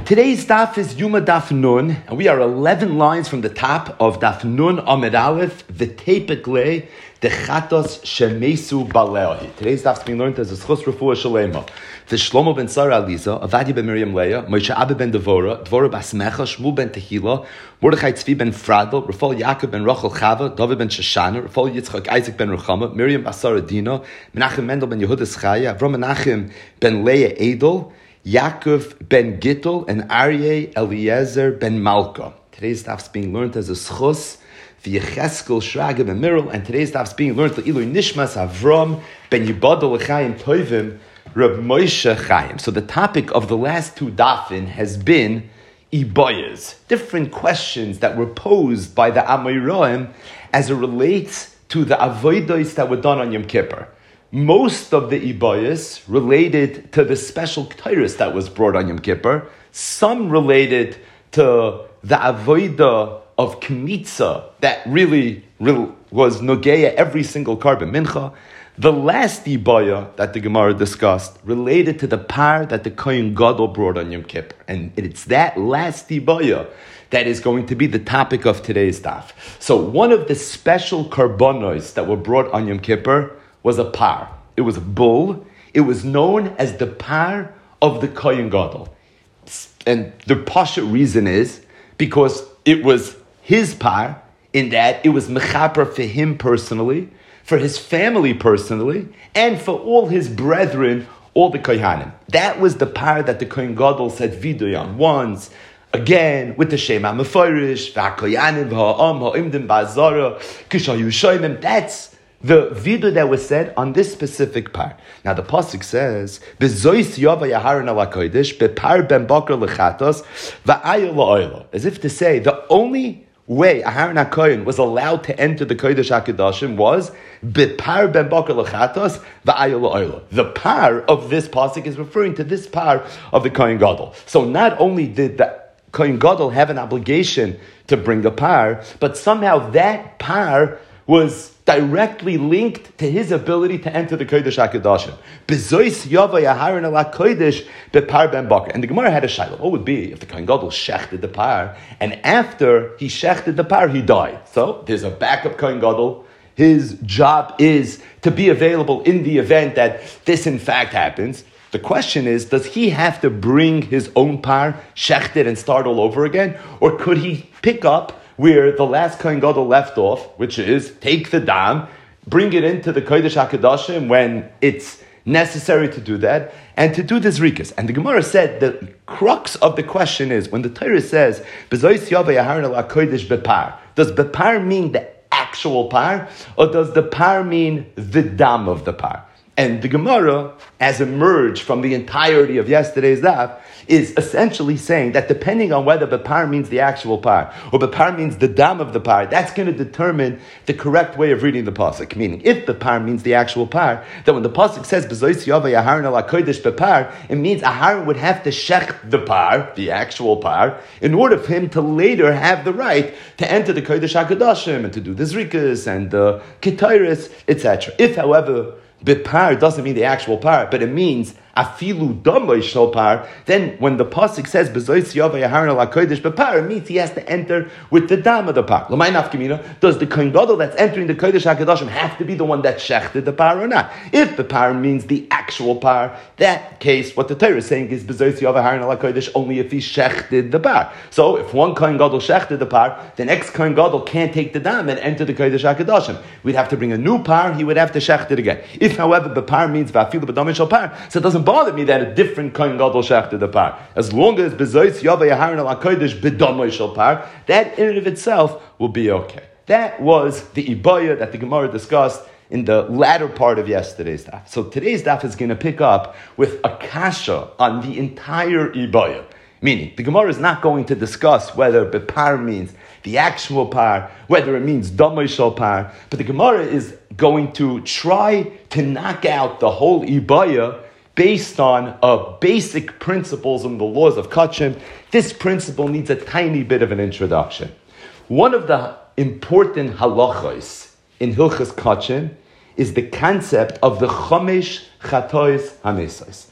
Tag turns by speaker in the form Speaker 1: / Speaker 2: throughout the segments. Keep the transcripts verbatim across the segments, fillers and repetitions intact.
Speaker 1: Today's daf is Yuma Daf Nun, and we are eleven lines from the top of Daf Nun Amid Aleph, the Tepek Le, the Chatos Shemesu Baleahi. Today's daf is being learned as a Schus Refuah Shalema. The Shlomo ben Sarah Aliza, Avadia ben Miriam Leah, Moshe Abba ben Devora, Dvora Basmecha, Shmuel ben Tehila, Mordechai Tzvi ben Fradel, Rafal Yaakov ben Rachel Chava, David ben Shoshana, Rafal Yitzchak Isaac ben Ruchama, Miriam Basara Dina, Menachem Mendel ben Yehuda Schaya, Avram Menachem ben Leah Edel, Yaakov ben Gittel, and Aryeh Eliezer ben Malka. Today's daf is being learned as a schus via Cheskel Shraga ben Mirel, and today's daf is being learned to Ilui Nishmas Avram ben Yibadol L'chaim Toivim Reb Moshe Chaim. So the topic of the last two dafin has been Ibayas, different questions that were posed by the Amoraim as it relates to the avodos that were done on Yom Kippur. Most of the Ibayas related to the special Ketores that was brought on Yom Kippur. Some related to the Avodah of Kmitza that really, really was Nogeya every single carbon mincha. The last Ibaya that the Gemara discussed related to the par that the Kohen Gadol brought on Yom Kippur. And it's that last Ibaya that is going to be the topic of today's daf. So one of the special karbonos that were brought on Yom Kippur was a par. It was a bull. It was known as the par of the Kohen Gadol. And the pasha reason is because it was his par, in that it was mechaper for him personally, for his family personally, and for all his brethren, all the Kohanim. That was the par that the Kohen Gadol said vidoy on once, again, with the Shema Meforish, V'hakoyanim, V'ha'am, Ha'imdim, Ba'azara, Kishayu Shoymim. That's the vidu that was said on this specific par. Now the pasuk says, "Bezois yava yaharon ala kodesh bepar ben bakar lechatos va'ayil la'oila," as if to say the only way Aharon HaKohen was allowed to enter the Kodesh HaKadoshim was bepar ben bakar lechatos va'ayil la'oila. The par of this pasuk is referring to this par of the Kohen Gadol. So not only did the Kohen Gadol have an obligation to bring the par, but somehow that par was directly linked to his ability to enter the Kodesh HaKadoshim. Bezois yava yaharon ala kodesh bepar ben bakar. And the Gemara had a shayla. What would be if the Kohen Gadol shechted the par, and after he shechted the par, he died? So there's a backup Kohen Gadol. His job is to be available in the event that this in fact happens. The question is, does he have to bring his own par, shecht it, and start all over again? Or could he pick up where the last Kohen Gadol left off, which is take the dam, bring it into the Kodesh HaKadoshim when it's necessary to do that, and to do the zrikas? And the Gemara said the crux of the question is, when the Torah says, B'zois yava yaharon ala kodesh bepar, does bepar mean the actual par, or does the par mean the dam of the par? And the Gemara, as emerged from the entirety of yesterday's daf, is essentially saying that depending on whether bepar means the actual par or bepar means the dam of the par, that's going to determine the correct way of reading the pasuk. Meaning, if bepar means the actual par, then when the pasuk says b'zois yava yaharon ala kodesh bepar, it means Aharon would have to shecht the par, the actual par, in order for him to later have the right to enter the Kodesh HaKadoshim and to do the zrikas and the ketores, et cetera. If, however, bepar doesn't mean the actual par, but it means afilu damoy shel par, then when the pasuk says bezois yava yaharon ala kodesh bepar, it means he has to enter with the dam of the par. L'may nafkamina, does the Kohen Gadol that's entering the Kodesh HaKadoshim have to be the one that shechted the par or not? If the par means the actual par, that case, what the Torah is saying is bezois yava yaharon ala kodesh only if he shechted the par. So if one Kohen Gadol shechted the par, the next Kohen Gadol can't take the dam and enter the Kodesh HaKadoshim. We'd have to bring a new par, he would have to shecht it again. If, however, the par means vafilu b'damoy shel par, so it doesn't bother me that a different Kohen Gadol shechted the par. As long as bezois yava yaharon ala kodesh b'damoy shel par, that in and of itself will be okay. That was the ibaya that the Gemara discussed in the latter part of yesterday's daf. So today's daf is going to pick up with a kasha on the entire ibaya. Meaning, the Gemara is not going to discuss whether bepar means the actual par, whether it means damoy shel par, but the Gemara is going to try to knock out the whole ibaya based on uh, basic principles in the laws of Kachim. This principle needs a tiny bit of an introduction. One of the important halachos in Hilchas Kachim is the concept of the Chomesh Chatois HaMesais.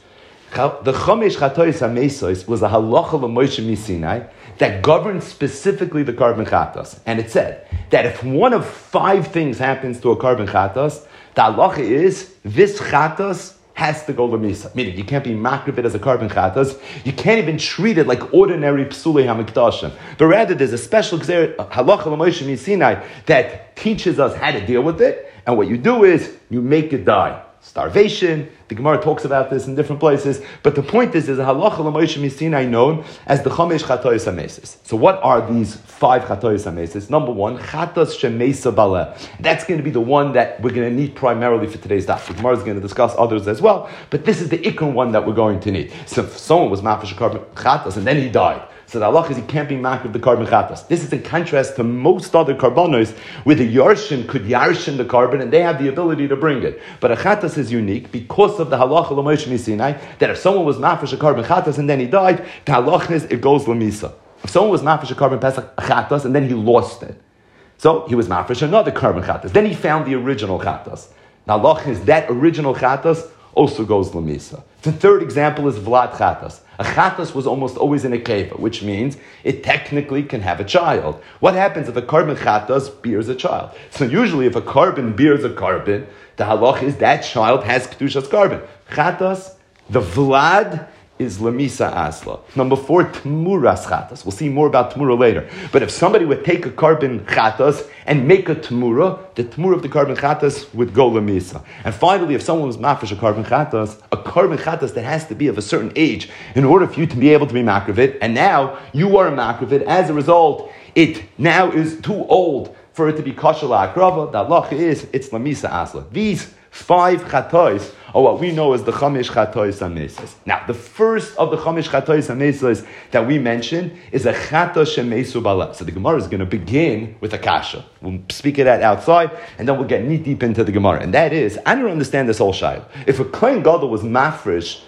Speaker 1: The Chomesh Chatois HaMesos was a halacha l'Moshe Misinai that governed specifically the carbon chatos. And it said that if one of five things happens to a carbon chatos, the halacha is this chatos has to go lemisa. Meaning, you can't be makrivit as a carbon chatos. You can't even treat it like ordinary psulei hamikdashim. But rather, there's a special halacha l'Moshe Misinai that teaches us how to deal with it. And what you do is you make it die. Starvation. The Gemara talks about this in different places, but the point is, is a halacha l'Moshe Misinai known as the Chomesh Chatois HaMesos. So, what are these five Chatois HaMesos? Number one, Chatos Shemesa Baleh. That's going to be the one that we're going to need primarily for today's daf. The Gemara is going to discuss others as well, but this is the ikon one that we're going to need. So, if someone was mafish a carbon chatos and then he died, so the halach is he can't be marked with the carbon chatas. This is in contrast to most other carbonos where the yarshin could yarshin the carbon and they have the ability to bring it. But a chatas is unique because of the halacha l'Moshe Misinai that if someone was mafish a carbon chatas and then he died, the halach is it goes l'misa. If someone was mafish a carbon pesach chatas and then he lost it, so he was mafish another carbon chatas. Then he found the original chatas. The halach is that original chatas also goes l'misa. The third example is vlad chatas. A chatas was almost always in a keva, which means it technically can have a child. What happens if a carbon chatas bears a child? So usually if a carbon bears a carbon, the halach is that child has kedushas carbon. Chatas, the vlad, is lemisa asla. Number four, tmuras chatas. We'll see more about tmura later. But if somebody would take a carbon chatas and make a tmura, the tmura of the carbon chatas would go lemisa. And finally, if someone was mafish a carbon chatas, a carbon chatas that has to be of a certain age in order for you to be able to be makravit, and now you are a makravit, as a result, it now is too old for it to be kosher la'akrava. The halacha is, it's lemisa asla. These five chatois are what we know as the Chomesh Chatois HaMesos. Now, the first of the Chomesh Chatois HaMesos that we mentioned is a Chatos Shemesu Baleh. So the Gemara is going to begin with a kasha. We'll speak it out outside, and then we'll get knee deep into the Gemara. And that is, I don't understand this whole shayla. If a Kohen Gadol was mafresh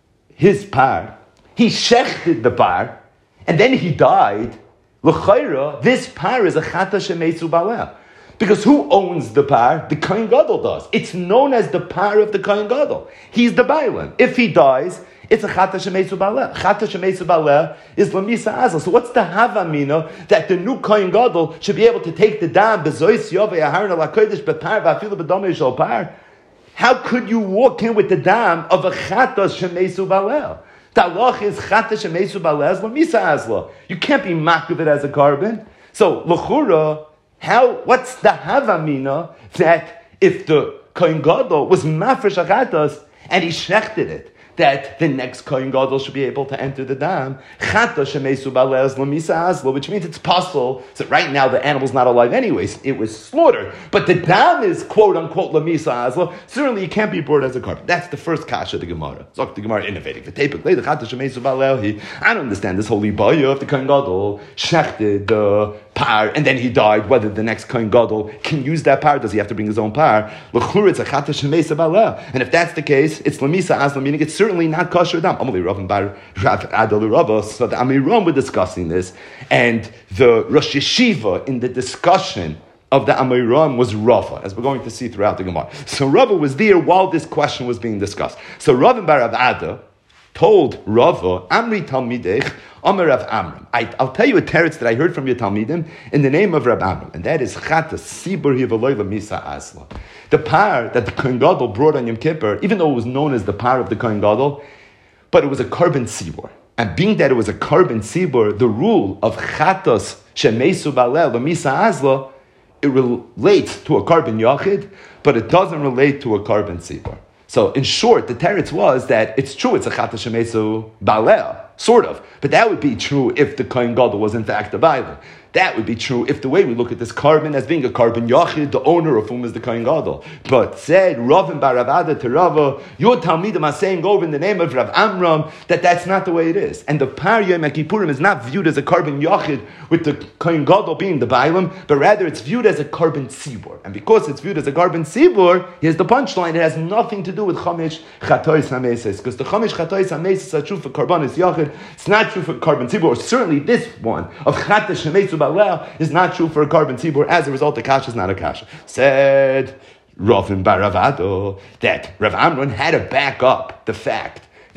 Speaker 1: his par, he shechted the par, and then he died, l'chayra, this par is a Chatos Shemesu Baleh. Because who owns the par? The Kohen Gadol does. It's known as the par of the Kohen Gadol. He's the bailam. If he dies, it's a chata shemesu baleh. Chata shemesu baleh is lamisa azal. So what's the havamina that the new Kohen Gadol should be able to take the dam bezois yovei aharon ala kodesh bepar va'afilu b'domei shel par? How could you walk in with the dam of a chata shemesu baleh? The halach is chata shemesu baleh is lamisa azla. You can't be mak of it as a carbon. So l'chura. How? What's the havamina that if the Kohen Gadol was mafresh achatas and he shechted it, that the next Kohen Gadol should be able to enter the dam? Chata shemesu balez lamisa azla, which means it's possible. So right now the animal's not alive anyways; it was slaughtered, but the dam is quote unquote lamisa azla. Certainly, it can't be brought as a carbon. That's the first kasha of the Gemara. So the Gemara innovating. The tape the chata shemesu balel. I don't understand this holy bayah of the Kohen Gadol shechted the par, and then he died. Whether the next Kohen Gadol can use that par, does he have to bring his own par? L'chur, it's a chata shemesu balel, and if that's the case, it's lamisa azla, meaning it's certainly not kosher dam. Amali Rav and Bar Rav Adalu Rava. So the Amiram were discussing this, and the Rosh Yeshiva in the discussion of the Amiram was Rava, as we're going to see throughout the Gemara. So Rava was there while this question was being discussed. So Rav and Bar Rav Ada told Rava, Amri Talmidech, Amar Rav Amram. I, I'll tell you a teretz that I heard from your Talmidim in the name of Rav Amram, and that is Chatas Sibur Hivaloi Lamisa Asla. The par that the Kohen Gadol brought on Yom Kippur, even though it was known as the par of the Kohen Gadol, but it was a carbon sibur. And being that it was a carbon sibur, the rule of Chatas Shemesu Balel Lamisa Asla, it relates to a carbon yachid, but it doesn't relate to a carbon sibur. So, in short, the teretz was that it's true, it's a chata shemesu baleh, sort of. But that would be true if the Kohen Gadol was in fact a bailam. That would be true if the way we look at this carbon as being a carbon yachid, the owner of whom is the Kohen Gadol. But said Rav and Bar Rav Ada to Rava, your Talmidim are saying over in the name of Rav Amram that that's not the way it is. And the par Yom Kippurim is not viewed as a carbon yachid with the Kohen Gadol being the bailam, but rather it's viewed as a carbon sibur. And because it's viewed as a carbon sibur, here's the punchline, it has nothing to do with Chomesh Chatois HaMesos. Because the Chomesh Chatois HaMesos are true for carbon yachid, it's not true for carbon sibur. Or certainly this one of Chata Shemesu Baleh is not true for a carbon tzibur. As a result, the kasha is not a kasha. Said Rav and Bar Rav Ado that Rav Amram had to back up the fact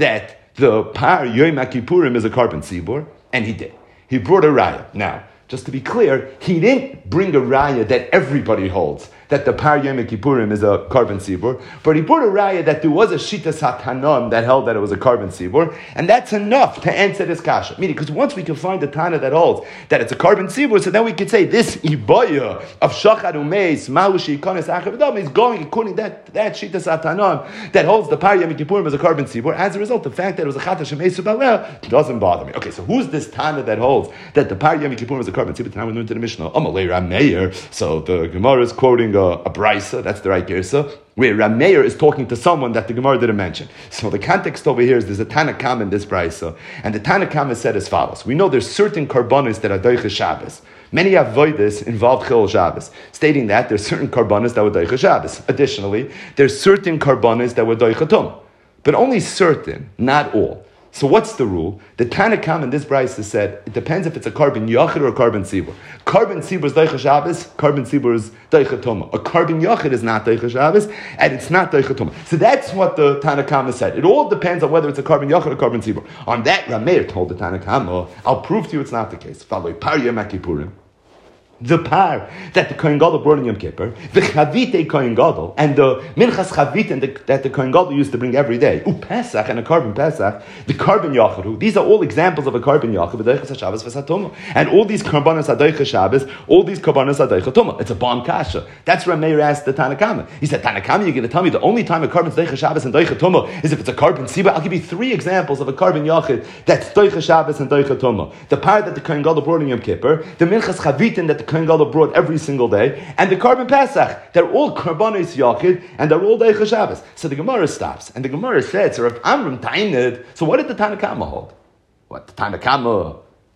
Speaker 1: that the Par Yom Kippurim is a carbon tzibur, and he did. He brought a raya. Now, just to be clear, he didn't bring a raya that everybody holds, that the Par Yom Kippurim is a carbon tzibur, but he brought a raya that there was a Shitas HaTanon that held that it was a carbon tzibur, and that's enough to answer this kasha. Meaning, because once we can find a Tana that holds that it's a carbon tzibur, so then we could say this Ibaya of Shachar Umeis, Maushi, Kones Achavadam is going according to that, that Shitas HaTanon that holds the Par Yom Kippurim as a carbon tzibur. As a result, the fact that it was a Chata Shemesu Baleh doesn't bother me. Okay, so who's this Tana that holds that the Par Yom Kippurim is a carbon tzibur? Now we learned to the Mishnah. Amalei Rameir. So the Gemara is quoting a, a brisa, that's the right girsa, where Rameir is talking to someone that the Gemara didn't mention. So the context over here is there's a Tanakam in this brisa, and the Tanakam is said as follows. We know there's certain karbanos that are doiches Shabbos. Many avodas involve Chil Shabbos, stating that there's certain karbanos that were doiches Shabbos. Additionally, there's certain karbanos that were doiches Tum, but only certain, not all. So what's the rule? The Tanakam in this brisa said it depends if it's a carbon yachid or a carbon tzibur. Carbon tzibur is doicha Shabbos. Carbon tzibur is doicha tuma. A carbon yachid is not doicha Shabbos, and it's not doicha tuma. So that's what the Tanakam said. It all depends on whether it's a carbon yachid or carbon tzibur. On that, Rameir told the Tanakam, I'll prove to you it's not the case. Follow Par Yom Kippurim. The par that the Kohen Gadol brought in Yom Kippur, the chavite Kohen Gadol, and the minchas chavite that the Kohen Gadol used to bring every day, u Pesach and a carbon Pesach, the carbon yacharu. These are all examples of a carbon yacharu, v'doiches Shabbos v'satoma, and all these karbanos adoiches Shabbos, all these karbanos adoiches tuma. It's a bomb kasha. That's where Meir asked the Tanakama. He said, Tanakama, you're going to tell me the only time a carbon doiches Shabbos and doiches tuma is if it's a carbon tzibur. I'll give you three examples of a carbon yachid that's doiches Shabbos and doiches tuma. The par that the Kohen Gadol brought in Yom Kippur, the minchas chavite that the Kohen Gadol brought every single day, and the carbon Pesach. They're all karbanos yachid, and they're all doiches Shabbos. So the Gemara stops, and the Gemara says, so if Amram Tainid, so what did the Tanakama hold? What, the Tanakama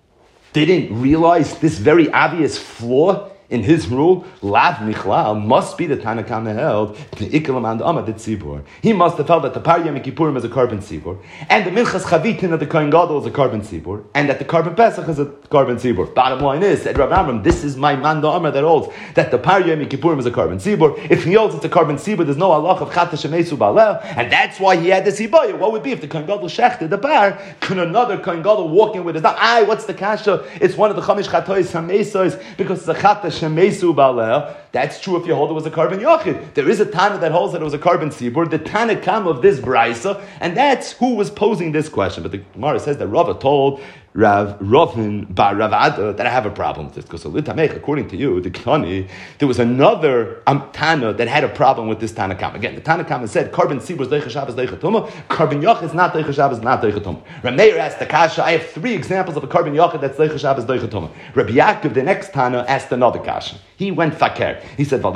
Speaker 1: didn't realize this very obvious flaw in his rule? Lav Michlal must be the Tanakama held the Ikalam and Amad Tzibur. He must have held that the Par Yom Kippurim is a carbon tzibur, and the Minchas Chavitin of the Kohen Gadol is a carbon tzibur, and that the carbon Pesach is a carbon tzibur. Bottom line is, said Rav Amram, this is my Manda Amar that holds that the Par Yom Kippurim is a carbon tzibur. If he holds it's a carbon tzibur, there's no halach of Chata Shemesu Balel, and that's why he had this Ibaya. What would be if the Kohen Gadol shechted the Par? Could another Kohen Gadol walk in with his dog? Aye, what's the kasha? It's one of the Chamish Chatois Hamesos because it's a Chata Shemesu Balel. That's true if you hold it was a carbon yachid. There is a Tana that holds that it was a carbon tzibur, the Tanakam of this brisa, and that's who was posing this question. But the Gemara says that Rava told Rav Rovin bar Rav Ada that I have a problem with this. Because according to you, the Knani, there was another um, Tana that had a problem with this Tanakam. Again, the Tanakam said carbon tzibur is doiches Shabbos doiches tuma, carbon yachid is not doiches Shabbos, not doiches tuma. Rameir asked the kasha, I have three examples of a carbon yachid that's doiches Shabbos doiches tuma. Rabbi Yaakov, the next Tana, asked another kasha. He went fakir. He said,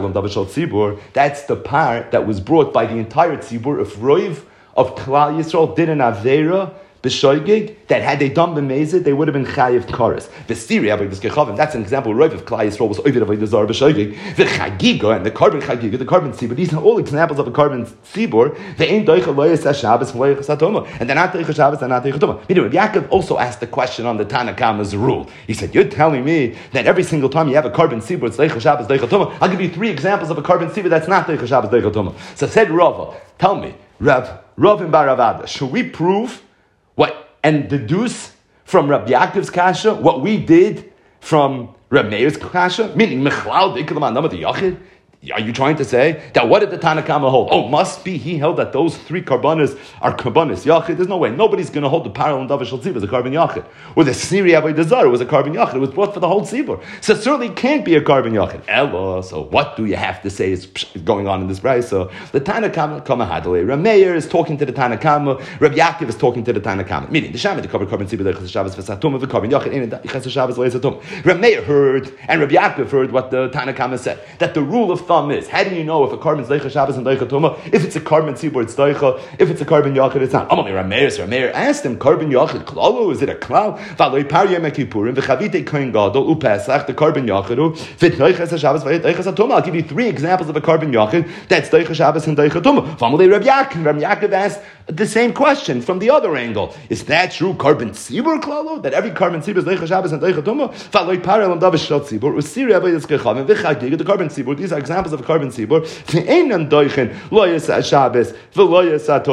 Speaker 1: that's the par that was brought by the entire tzibur of Roiv of Klal Yisrael did an Aveira b'shoigig, that had they done b'mezid, they would have been chayiv kares. V'stiri, that's an example. Roiv of Klal Yisrael was oivid avodah zarah b'shoigig. V'chagiga, and the carbon chagiga, the carbon tzibur. These are all examples of a carbon tzibur. They ain't doicha loyes Shabbos loyes atoma, and they're not doicha Shabbos, they're not doicha toma. Meaning, Yaakov also asked the question on the Tanakama's rule. He said, "You're telling me that every single time you have a carbon tzibur, it's doicha Shabbos, doicha toma. I'll give you three examples of a carbon tzibur that's not doicha Shabbos, doicha toma." So said Rava, "Tell me, Rav Rav and Bar Ravada, should we prove what and deduce from Rabbi Yaakov's kasha what we did from Rabbi Meir's kasha? Meaning, Mechlal Dikalam Anam the Yachid? Are you trying to say that what did the Tanakama hold? Oh, must be he held that those three karbanos are karbanos yachid. There's no way. Nobody's going to hold the parallel Davar Shal Tzibur as a carbon yachid. Or the Siri Avodah Zarah was a carbon yachid. It was brought for the whole tzibur. So it certainly can't be a carbon yachid. Ella, so what do you have to say is going on in this brayso? So the Tanakama Kama Hadale. Rameir is talking to the Tanakama. Rabbi Yaakov is talking to the Tanakama. Meaning the Shammai the carbon carbon tzibur the Shabbos v'satum of the carbon yachid in the Shabbos v'satum. Rameir heard and Rabbi Yaakov heard what the Tanakama said, that the rule of thumb is, how do you know if a carbon is doicha Shabbos and doicha tuma? If it's a carbon tzibur, it's doicha. If it's a carbon yachid, it's not. Amalei Rameir, Rameir asked him, carbon yachid klalo, is it a klal? V'aloi par Yom Kippurim v'chavite Kohen Gadol uPesach, the carbon yachidu v'doicha Shabbos v'doicha tuma. I'll give you three examples of a carbon yachid that's doicha Shabbos and doicha tuma. V'amalei Rabbi Yaakov, Rabbi Yaakov asked the same question from the other angle. Is that true? Carbon tzibur klalo, that every carbon tzibur is doicha Shabbos and doicha tuma? V'aloi par Elam Davar Shal Tzibur usiri avodas kechavim v'chagiga, the carbon tzibur. These are examples of carbon tzibur. Ve'enan doichen lo yisah Shabbos v'lo yisah tuma.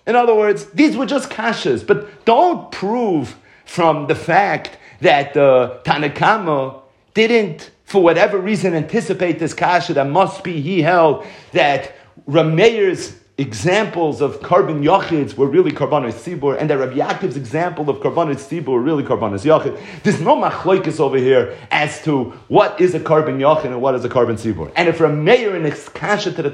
Speaker 1: In other words, these were just kashas, but don't prove from the fact that the Tanakama didn't, for whatever reason, anticipate this kasha that must be he held that Rameir's examples of carbon yachids were really karbanos tzibur, and that Rabbi Yaakov's example of karbanos tzibur were really karbanos yachid. There's no machlokes over here as to what is a carbon yachid and what is a carbon tzibur. And if Rameir in his kasha to the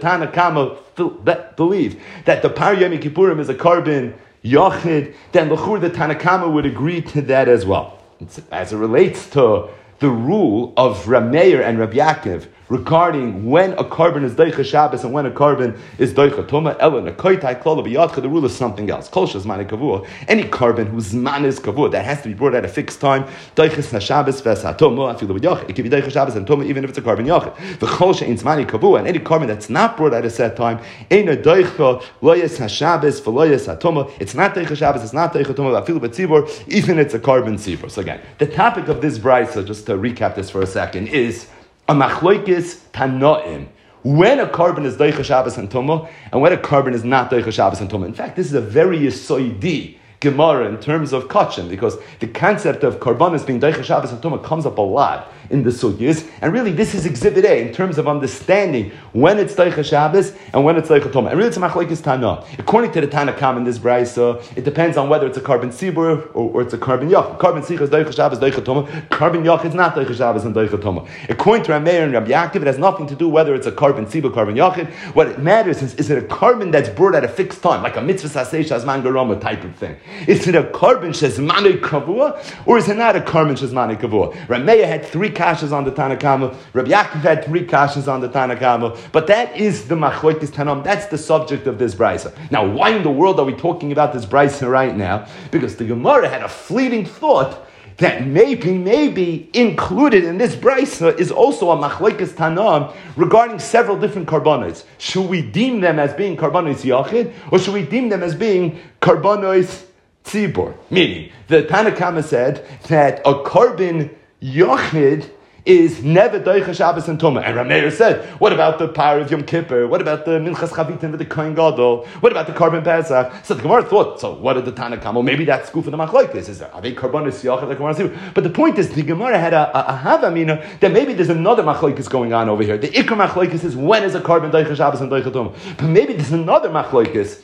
Speaker 1: Tanakama believe that the Par Yom Kippurim is a carbon yachid, then l'chur the Tanakama would agree to that as well. It's, as it relates to the rule of Rameir and Rabbi Yaakov regarding when a carbon is Deicha Shabbos and when a carbon is Deicha Tuma, Ela Nekoitai Klola B'Yadcha, the rule is something else. Kol Shazmani Kavua, any carbon whose Zman is Kavua, that has to be brought at a fixed time, Deichas HaShabbos Ves HaToma, Afilu B'Yachid, it can be Deicha Shabbos and Toma even if it's a carbon Yachid. V'chol She'in Zmani Kavua, and any carbon that's not brought at a set time, Eina Deicha Loyas HaShabbos V'Loyas HaToma, it's not Deicha Shabbos, it's not Deicha Toma, Afilu B'Tzibur, even it's a carbon Tzibur. So again, the topic of this brisa, just to recap this for a second, is a machloikis tanoim. When a carbon is Deicha Shabbos and Toma, and when a carbon is not Deicha Shabbos and Toma. In fact, this is a very yisoidi Gemara in terms of kachim, because the concept of karbanis being Deicha Shabbos and Toma comes up a lot in the sugyas, and really this is exhibit A in terms of understanding when it's Deicha Shabbos and when it's Deicha Toma. And really it's a machlokes Tana. According to the Tanakam in this brisa, it depends on whether it's a carbon tzibur or, or it's a carbon yach. Carbon tzibur is Deicha Shabbos, Deicha Toma. Carbon yach is not Deicha Shabbos and Deicha Toma. According to Rameir and Rabbi Yaakov, it has nothing to do whether it's a carbon tzibur, carbon yachid. What it matters is, is it a carbon that's brought at a fixed time, like a mitzvah sasei shazman garama type of thing? Is it a carbon shazmani kavua, or is it not a carbon shazmani kavua? Rameir had three kashas on the Tanakama. Rabbi Yaakov had three kashas on the Tanakama. But that is the machlokes tanam. That's the subject of this brisa. Now, why in the world are we talking about this brisa right now? Because the Gemara had a fleeting thought that maybe, maybe included in this brisa is also a machlokes tanam regarding several different karbanos. Should we deem them as being karbanos yachid, or should we deem them as being karbanos tzibur? Meaning, the Tanakama said that a carbon yachid is never Deicha Shabbos and Toma. And Rameir said, what about the power of Yom Kippur? What about the Minchas Chavitin with the Kohen Gadol? What about the carbon Pesach? So the Gemara thought, so what did the Tanakam? Well, maybe that's school for the machlokes. Is are they karbanos yachid like Gemara? But the point is, the Gemara had a, a, a havamina that maybe there's another machlokes going on over here. The ikar machlokes is when is a carbon Deicha Shabbos and Deicha Toma. But maybe there's another machlokes,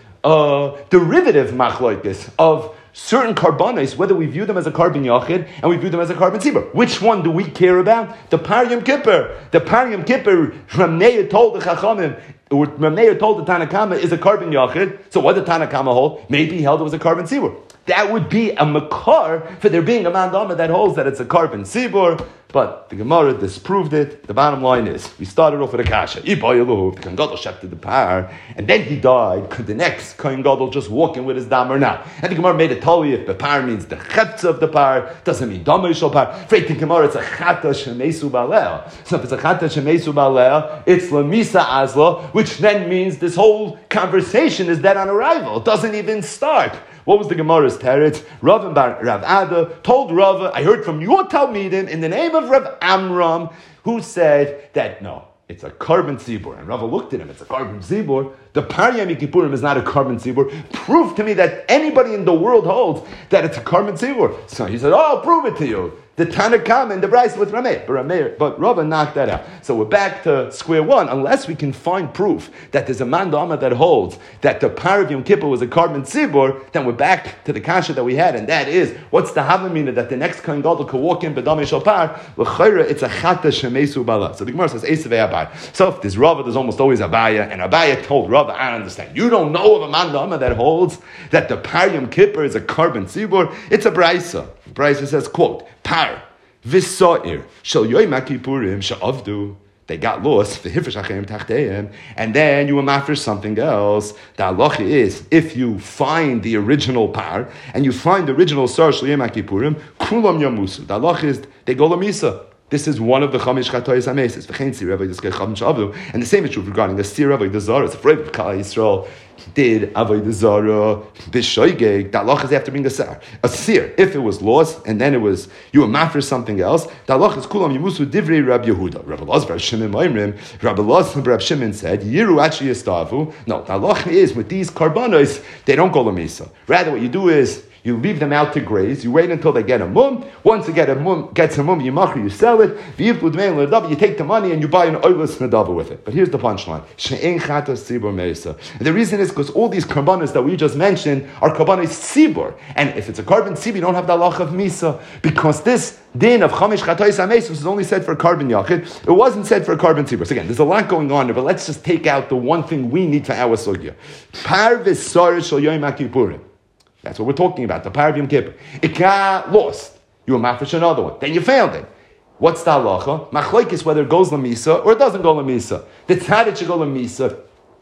Speaker 1: uh, derivative machlokes of certain karbanos, whether we view them as a carbon yachid and we view them as a carbon tzibur. Which one do we care about? The Par Yom Kippur. The Par Yom Kippur, Rameir told the Chachamim, or Rameir told the Tanakama is a carbon yachid. So what did Tanakama hold? Maybe he held it was a carbon tzibur. That would be a makar for there being a mandama that holds that it's a carbon tzibur. But the Gemara disproved it. The bottom line is, we started off with a kasha. The Kohen Gadol shakted the par, and then he died. Could the next Kohen Gadol just walk in with his dam or not? And the Gemara made a tali if the par means the chetz of the par, doesn't mean dama shal par. For the Gemara, it's a chata shemesu balea. So if it's a chata shemesu balea, it's lamisa azla, which then means this whole conversation is dead on arrival. It doesn't even start. What was the Gemara's teretz? Rav and Bar, Rav Ada told Rav, I heard from your Talmidim in the name of Rav Amram, who said that no, it's a carbon tzibur. And Rav looked at him, it's a carbon tzibur. The Par Yom Kippurim is not a carbon tzibur. Prove to me that anybody in the world holds that it's a carbon tzibur. So he said, oh, I'll prove it to you. The Tanakam and the Brisa with Rameir. But Rameir, but Rava knocked that out. So we're back to square one. Unless we can find proof that there's a man dama that holds that the Par of Yom Kippur was a carbon tzibur, then we're back to the kasha that we had, and that is, what's the havamina that the next Kohen Gadol could walk in b'damei shel par? L'chayra, it's a chata shemesu bala. So the Gemara says, Esavei Abai. So if there's Rava, there's almost always Abaya, and Abaya told Rava, I understand. You don't know of a man dama that holds that the Par Yom Kippur is a carbon tzibur. It's a Brisa. Brisa says, quote, Par, V'so'ir, shel yoyim ha'kippurim she'avdu. They got lost, and then you mafresh something else. The halacha is, if you find the original par, and you find the original sar shel yoyim ha'kippurim, kulam yamusu. The halacha is, they go lamisa. This is one of the chamish chatoyis hameses. And the same is true regarding the sir of the Zaras. Afraid of Kal Yisrael did avodah zara b'shoigeg, the halacha is after being a sar, a seer. If it was lost and then it was you were mad for something else, the halacha is kulam yimusu divrei Rabbi Yehuda. Rabbi Elazar Rabbi Shimon Oimrim. Rabbi Elazar Rabbi Shimon said yiru actually yastavu. No, the halacha is with these karbanos they don't go lemisa. Rather, what you do is you leave them out to graze. You wait until they get a mum. Once you get a mum, gets a mum, you machri, you sell it. You take the money and you buy an oilus nadava with it. But here's the punchline: she'ein chatas tzibur meisa. The reason is because all these karbanos that we just mentioned are karbanos tzibur, and if it's a carbon tzibur, you don't have the halach of misa because this din of chamish chatois hamesus is only said for a carbon yachid. It wasn't said for a carbon tzibur. So again, there's a lot going on there, but let's just take out the one thing we need for our sugya. Par v'sar shel yom HaKippurim. That's what we're talking about, the Par of Yom Kippur. It got lost. You were mafresh another one. Then you found it. What's the halacha? Machlokes whether it goes lamisa or it doesn't go lamisa. The tzad should go lamisa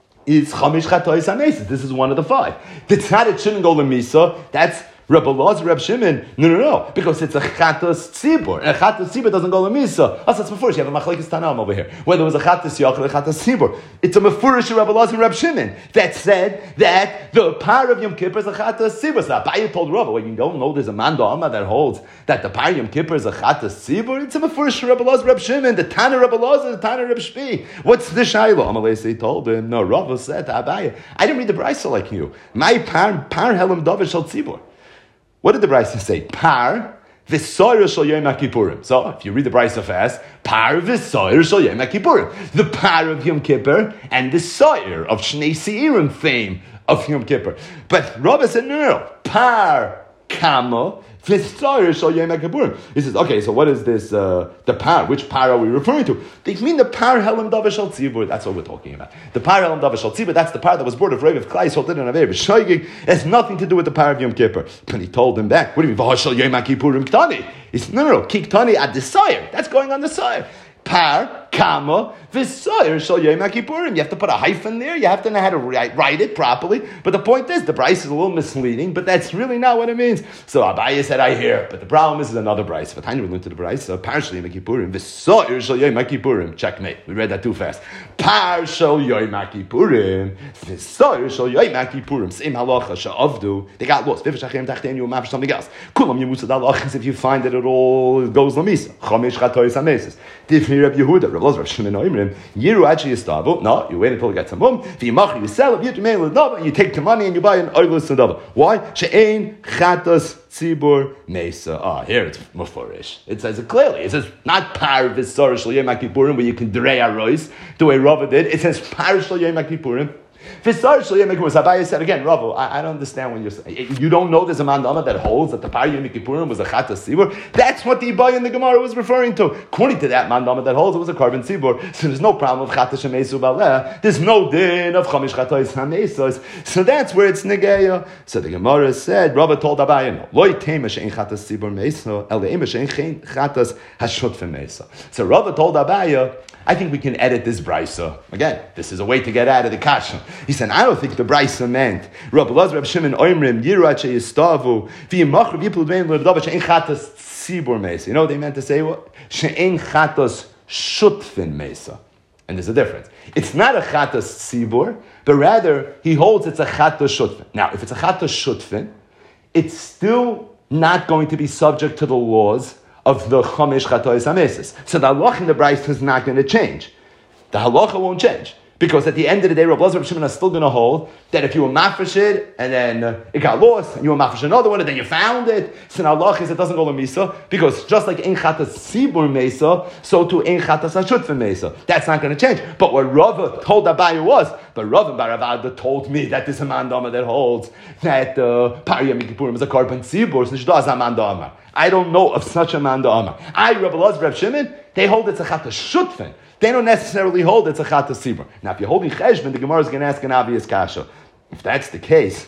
Speaker 1: is chamish chatois hamesis. This is one of the five. The tzad shouldn't go lamisa. That's Rabbi Elazar, Rabbi Shimon. No, no, no. Because it's a chatas tzibur. And a chatas tzibur doesn't go lamisa. Us, that's mefurish. You have a machlokes tanam over here. Whether it was a chatas yachid or a chatas tzibur. It's a mefurish Rabbi Elazar, Rabbi Shimon that said that the par of Yom Kippur is a chatas tzibur. So Abaye told Rabbi, well, you don't know there's a manda amma that holds that the par of Yom Kippur is a chatas tzibur. It's a mefurish Rabbi Elazar, Rabbi Shimon. The Tana Rabbi Elazar, the Tana Rabbi Shvi. What's the shayla? Amalei told him, no, Rabbi said to Abaye, I didn't read the brayso like you. My par, par helam davar shal tzibur. What did the Brisa say? Par v'soyer shel Yom HaKippurim. So, if you read the Brisa fast, par v'soyer shel Yom HaKippurim. The par of Yom Kippur and the soyer of Shnei Seirim fame of Yom Kippur. But Rabbi said, no, no, no. Par kama v'soyer shel Yom HaKippurim. He says, okay, so what is this, uh, the par? Which par are we referring to? They mean the par helam davar shel tzibur. That's what we're talking about. The par helam davar shel tzibur, that's the par that was brought of Rav of Klai, so it didn't have it has nothing to do with the par of Yom Kippur. But he told him back, what do you mean, v'hashal Yom HaKippurim ktani? He said, no, no, no, kiktani at the sire. That's going on the sire. Par, kama, v'soyer shel Yom HaKippurim. You have to put a hyphen there. You have to know how to write, write it properly. But the point is, the Bryce is a little misleading, but that's really not what it means. So Abaye said, I hear. But the problem is, is another Bryce. But I we learned to the Bryce. So par shel Yom HaKippurim, v'soyer shel Yom HaKippurim. Checkmate. We read that too fast. Par shel Yom HaKippurim, v'soyer shel Yom HaKippurim. Same halacha she'avdu. They got lost. V'v'shachem tachten you map something else. Kulam yimusad halachas. If you find that it all goes lamisa. Chamish chatois hamesis. Rabbi Yehuda, Rabbi Elazar, Rabbi Shimon Oimrim, Yiru actually yastavu. No, you wait until you get some mum. V'yimachri, you sell it. You make l'dava, and you take the money and you buy an oilus l'dava. Why? She'ein chatas tzibur mesa. Ah, here it's muforish. It says it clearly. It says not par v'sar shel Yom HaKippurim where you can drei arois the way Rava did. It says par shel Yom HaKippurim. V'sar shel Yom HaKippurim. Abaye said again, Rava, I, I don't understand what you're saying. You don't know there's a mandama that holds that the par Yom HaKippurim was a chatas tzibur. That's what the Ibai in the Gemara was referring to. According to that mandama that holds, it was a carbon tzibur. So there's no problem of chatas shemesu baleh. There's no din of chamish chatois hamesos. So that's where it's negeya. So the Gemara said, Rava told Abaye, no, lo yitema she'en chatas tzibur meso, el le'ema she'en chatas hashut meso. So Rava told Abaye, I think we can edit this brisa. Again, this is a way to get out of the kasha. He said, I don't think the brisa meant Rabbi Elazar, Rabbi Shimon Oimrim, Yirat sheyistavu, v'yimachru v'yipul dvein l'dava she'en chatas tzibur mesa. You know what they meant to say? What? She'en chatas shutfin mesa. And there's a difference. It's not a chatas tzibur, but rather he holds it's a chatas shutfin. Now, if it's a chatas shutfin, it's still not going to be subject to the laws of the Chomesh Chatois HaMesis. So the halacha in the Bryce is not going to change. The halacha won't change. Because at the end of the day, Rabbi Elazar, Rabbi Shimon are still going to hold that if you were mafresh it, and then uh, it got lost, and you were mafresh another one, and then you found it, so now halacha is it doesn't go to Misa, because just like Ein Chatas Sibur Mesa, so too Ein Chatas Hashutfin Mesa. That's not going to change. But what Rava told Abaye was, but Rava and Baravada told me that this Amanda that holds that Par Yom Kippurim is a carbon Sibur, so Shdoz Amanda Amar. I don't know of such Amanda Amar. I, Rabbi Elazar, Rabbi Shimon, they hold it's a Chatas Shutfin. They don't necessarily hold it's a chatas sibur. Now, if you're holding cheshbon, the Gemara is going to ask an obvious kasha. If that's the case,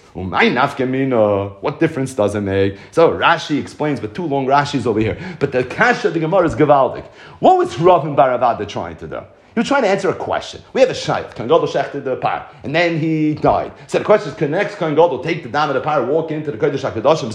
Speaker 1: what difference does it make? So Rashi explains, but two long Rashis over here. But the kasha of the Gemara is gavaldik. What was Rav and Baravada trying to do? He was trying to answer a question. We have a shayt. Kohen Gadol shechted the par, and then he died. So the question is, can the next Kohen Gadol take the dam of the par, walk into the Kodesh HaKadoshim,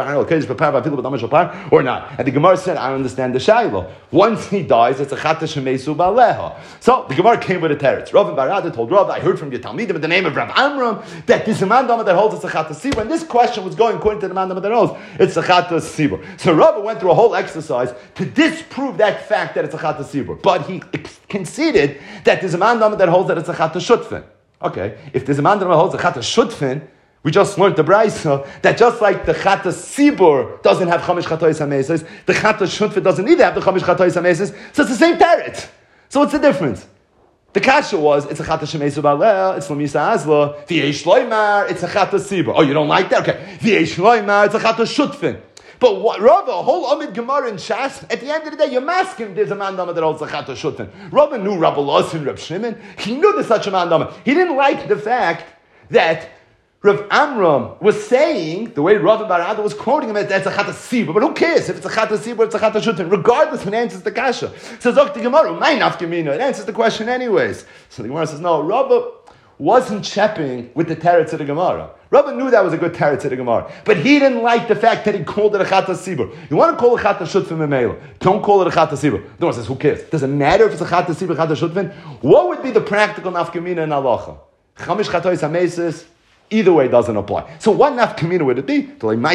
Speaker 1: or not? And the Gemara said, I understand the shaylo. Once he dies, it's a chata shemesu baleha. So the Gemara came with a teretz. Rav and Barada told Rav, I heard from your Talmidim in the name of Rav Amram that this man dama that holds it's a chata sibur. And this question was going according to the man dama that holds it's a chata sibur. So Rav went through a whole exercise to disprove that fact that it's a chata sibur, but he conceded that there's a man dama that holds that it's a chata shutfin. Okay, if there's a man dama that holds a chata shutfin, we just learned the Braisa that just like the chata sibur doesn't have chamish chatois hameses, the chata shutfin doesn't either have the chamish chatois hameses. So it's the same teretz. So what's the difference? The kasha was, it's a chata shemesu baleh, it's lamisa azla, v'yesh loymar, it's a chata sibur. Oh, you don't like that? Okay. V'yesh loymar, it's a chata shutfin. But what, Rava, a whole Amid Gemara in Shas, at the end of the day, you're masking there's a man dama that holds a chata shutfin. Rava knew Rabbi Lossin, Reb Shimon. He knew there's such a man dama. He didn't like the fact that Rav Amram was saying, the way Rav Barada was quoting him, that's a chata sibur. But who cares if it's a chata sibur, it's a chata shutfin. Regardless, it answers the kasha. So Zok the Gemara, my nafkamina, it answers the question anyways. So the Gemara says, no, Rav wasn't chepping with the teretz of the Gemara. Rav knew that was a good teretz of the Gemara, but he didn't like the fact that he called it a chata sibur. You want to call it a chata shutfin memela? Don't call it a chata sibur. The Gemara says, who cares? Does it matter if it's a chata sibur, chata shutfin? What would be the practical nafkamina in halacha? Chamish chatois hameses. Either way doesn't apply. So what nafkamina would it be? It would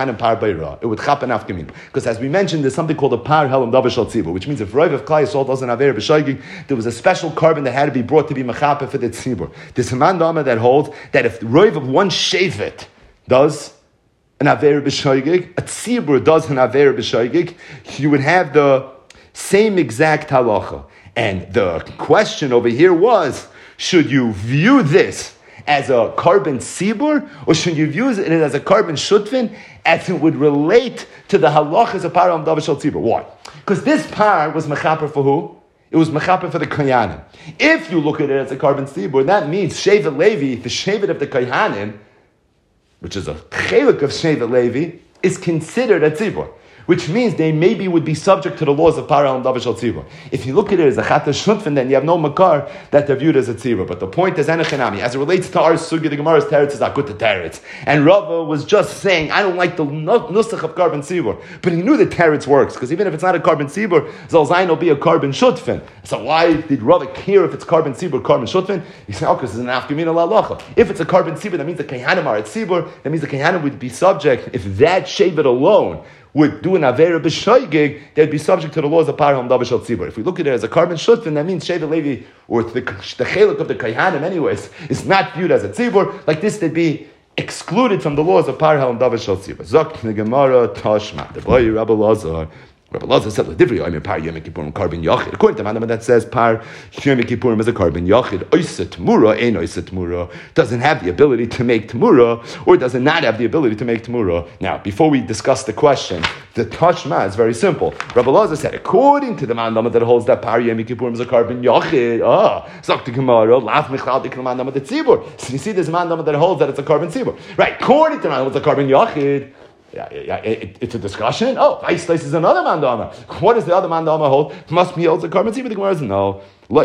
Speaker 1: chappen nafkamina. Because as we mentioned, there's something called a par helam davashal tzibur, which means if Rav of Klai Yisrael doesn't have eir b'shaygig, there was a special carbon that had to be brought to be mechaper for the tzibur. There's a man dama that holds that if the Rav of one shevet does an aver b'shaygig, a tzibur does an aver b'shaygig, you would have the same exact halacha. And the question over here was, should you view this as a carbon sibur, or should you use it as a carbon shutfin, as it would relate to the halachas of par am davashal tzibur? Why? Because this par was mechaper for who? It was mechaper for the koyanim. If you look at it as a carbon sibur, that means Shevet Levi, the Shevet of the koyanim, which is a chelik of Shevet Levi, is considered a tzibur, which means they maybe would be subject to the laws of Parah and Davashal Tzibur. If you look at it as a Chata Shutfin, then you have no Makar that they're viewed as a Tzibur. But the point is, Enochanami, as it relates to our Sugi, the Gemara's Teretz is Akut Teretz. And Rava was just saying, I don't like the Nusach of carbon Tzibur. But he knew the Teretz works, because even if it's not a carbon Tzibur, Zalzain will be a carbon Shutfin. So why did Rava care if it's carbon Tzibur, carbon Shutfin? He said, oh, because it's an Afkamina Lalacha. If it's a carbon Tzibur, that means the Kehanim are at Tzibur, that means the Kehanim would be subject, if that Shevet alone would do an Avera b'shoygig, they'd be subject to the laws of Parham Davashal Tzibur. If we look at it as a carbon shutfin, that means Shevet Levi, or the, the chelik of the Kayhanim anyways, is not viewed as a Tzibur. Like this, they'd be excluded from the laws of Parham Davashal Tzibur. Zok the Gemara Tashma, the boy Rabbi Lazar. Rabbi Lazar said, I mean, par Yom Kippurim, carbon yachid. According to Manama, that says par Yom Kippurim is a carbon yachid. Oisa Tmura, ein Oisa Tmura, doesn't have the ability to make Tmura, or does not have the ability to make Tmura. Now, before we discuss the question, the Tashma is very simple. Rabbi Lazar said, according to the Manama that holds that par Yom Kippurim is a carbon yachid, ah, Zok the Gemara, laf michal dik Manama the Tzibur. So you see, there's a Manama that holds that it's a carbon Tzibur. Right, according to Manama, it's a carbon yachid. Yeah, yeah, it, it's a discussion. Oh, Vaistais is another mandama. What does the other mandama hold? It must be also a carbon tzibur. The Gemara says no.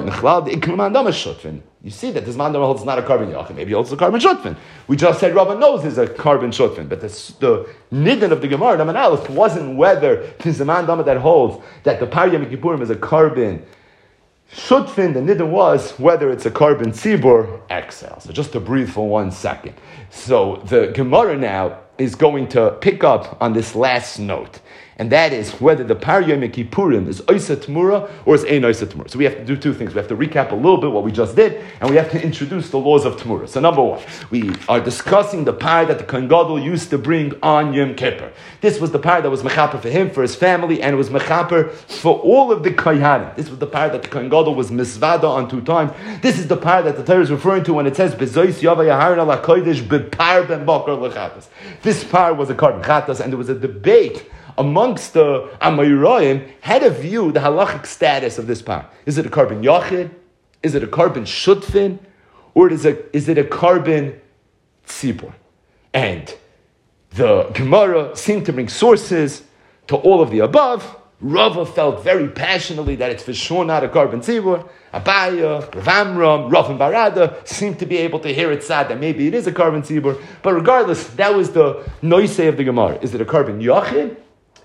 Speaker 1: You see that this mandama holds not a carbon yachid. Maybe also a carbon shutfin. We just said Rabban knows is a carbon shutfin, but the, the nidin of the Gemara, the Manalef, wasn't whether there's a mandama that holds that the par Yom Kippurim is a carbon shutfin. The nidin was whether it's a carbon tzibur exhale. So just to breathe for one second. So the Gemara now is going to pick up on this last note, and that is whether the par Yom Kippurim is Oisa Tmura or is Ein Oisa Tmura. So we have to do two things. We have to recap a little bit what we just did, and we have to introduce the laws of Tmura. So number one, we are discussing the par that the Kohen Gadol used to bring on Yom Kippur. This was the par that was mechaper for him, for his family, and it was mechaper for all of the Kohanim. This was the par that the Kohen Gadol was misvada on two times. This is the par that the Torah is referring to when it says Bezois Yava Yaharin ala Kodesh Bepar Ben Bakar Lechatas. This par was a carbon chatas, and there was a debate amongst the Amoraim how to view the halachic status of this par. Is it a carbon yachid? Is it a carbon shutfin? Or is it, is it a carbon tzibur? And the Gemara seemed to bring sources to all of the above, Rava felt very passionately that it's for sure not a carbon tzibur. Abaya, Rav Amram, Rav and Barada seemed to be able to hear it sad that maybe it is a carbon tzibur. But regardless, that was the noisei of the Gemara. Is it a carbon yachid?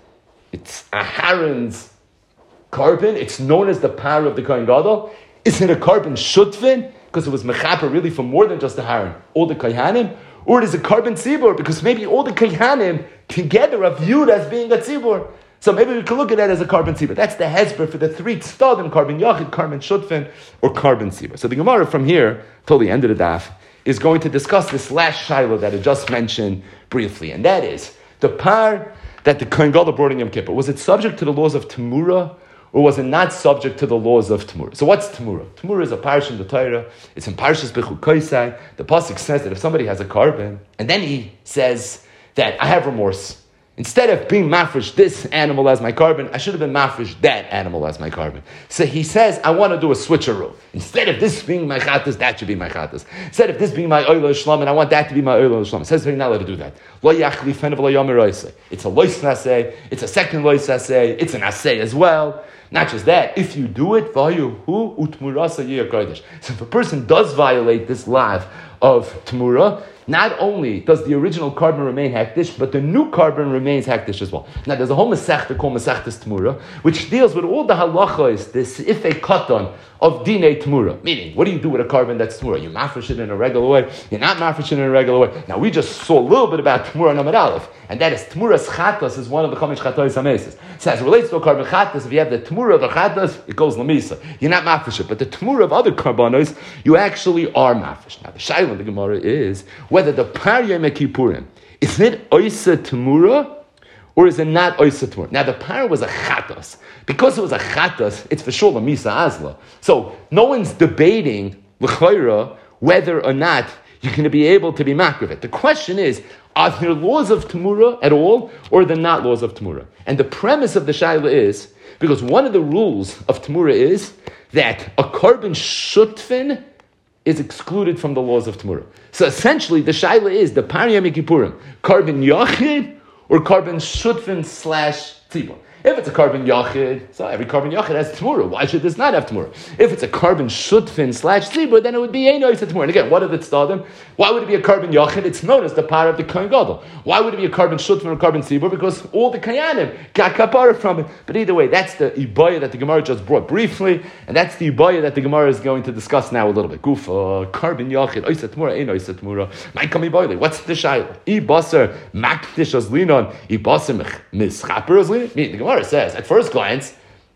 Speaker 1: It's Aharon's carbon. It's known as the power of the Kohen Gadol. Is it a carbon shutfin? Because it was mechaper really for more than just Aharon, all the Kohanim. Or it is a carbon tzibur because maybe all the Kohanim together are viewed as being a tzibur. So maybe we can look at that as a carbon tzibur. That's the hezber for the three tzadim, carbon yachid, carbon shutfin, or carbon tzibur. So the Gemara from here till the end of the daf is going to discuss this last shiloh that I just mentioned briefly, and that is the par that the Kohen Gadol brought in Yom Kippur. Was it subject to the laws of Temura, or was it not subject to the laws of Temura? So what's Temura? Temura is a parish in the Torah. It's in Parshas Bechukoisai. The pasuk says that if somebody has a carbon, and then he says that I have remorse, instead of being mafresh this animal as my carbon, I should have been mafresh that animal as my carbon. So he says, I want to do a switcheroo. Instead of this being my chattas, that should be my chattas. Instead of this being my oilo shlam, and I want that to be my oilo shlam. It says you're not allowed to do that. Lo yachlifen v'lo yomer oisei. It's a lois nasei. It's a second lois nasei. It's an asay as well. Not just that, if you do it, vayu hu utmurasa yiyah kodesh. So if a person does violate this law of Temura, not only does the original carbon remain hektish, but the new carbon remains hektish as well. Now, there's a whole Masechta called Masechtas Temura, which deals with all the halachos, this ife katan of dinei Temura. Meaning, what do you do with a carbon that's Temura? You mafresh it in a regular way, you're not mafresh it in a regular way. Now, we just saw a little bit about Temura Namad Aleph, and that is Temura's chatas is one of the Chamish Chatois HaMeses. So as it relates to a carbon chatas, if you have the Temura of the chatas, it goes lamisa. You're not mafresh it, but the Temura of other carbonos, you actually are mafresh. Now, the shayla in the Gemara is whether the par Yom Kippurim, is it oisa Temura, or is it not oisa Temura? Now, the par was a chatas. Because it was a chatas, it's for sure lamisa azla. So, no one's debating, l'chayra, whether or not you're going to be able to be makriv. The question is, are there laws of Temura at all, or are there not laws of Temura? And the premise of the shayla is, because one of the rules of Temura is that a carbon shutfin is excluded from the laws of Temura. So essentially, the shayla is the par Yom Kippurim, carbon yachid or carbon shutfin slash tzibur. If it's a carbon yachid, so every carbon yachid has Temura. Why should this not have Temura? If it's a carbon shutfin slash tzibur, then it would be a noise Temura. And again, what are the tzadim? Why would it be a carbon yachid? It's known as the power of the Kohen Gadol. Why would it be a carbon shutfin or carbon tzibur? Because all the kayanim got kapara from it. But either way, that's the ibaya that the Gemara just brought briefly, and that's the ibaya that the Gemara is going to discuss now a little bit. Gufa, carbon yachid, oisa Temura, ein oisa Temura. Might come ibaya. What's the shayla? Ibasar makdish azlinon, ibasar mischaper azlinon. The Gemara says, at first glance,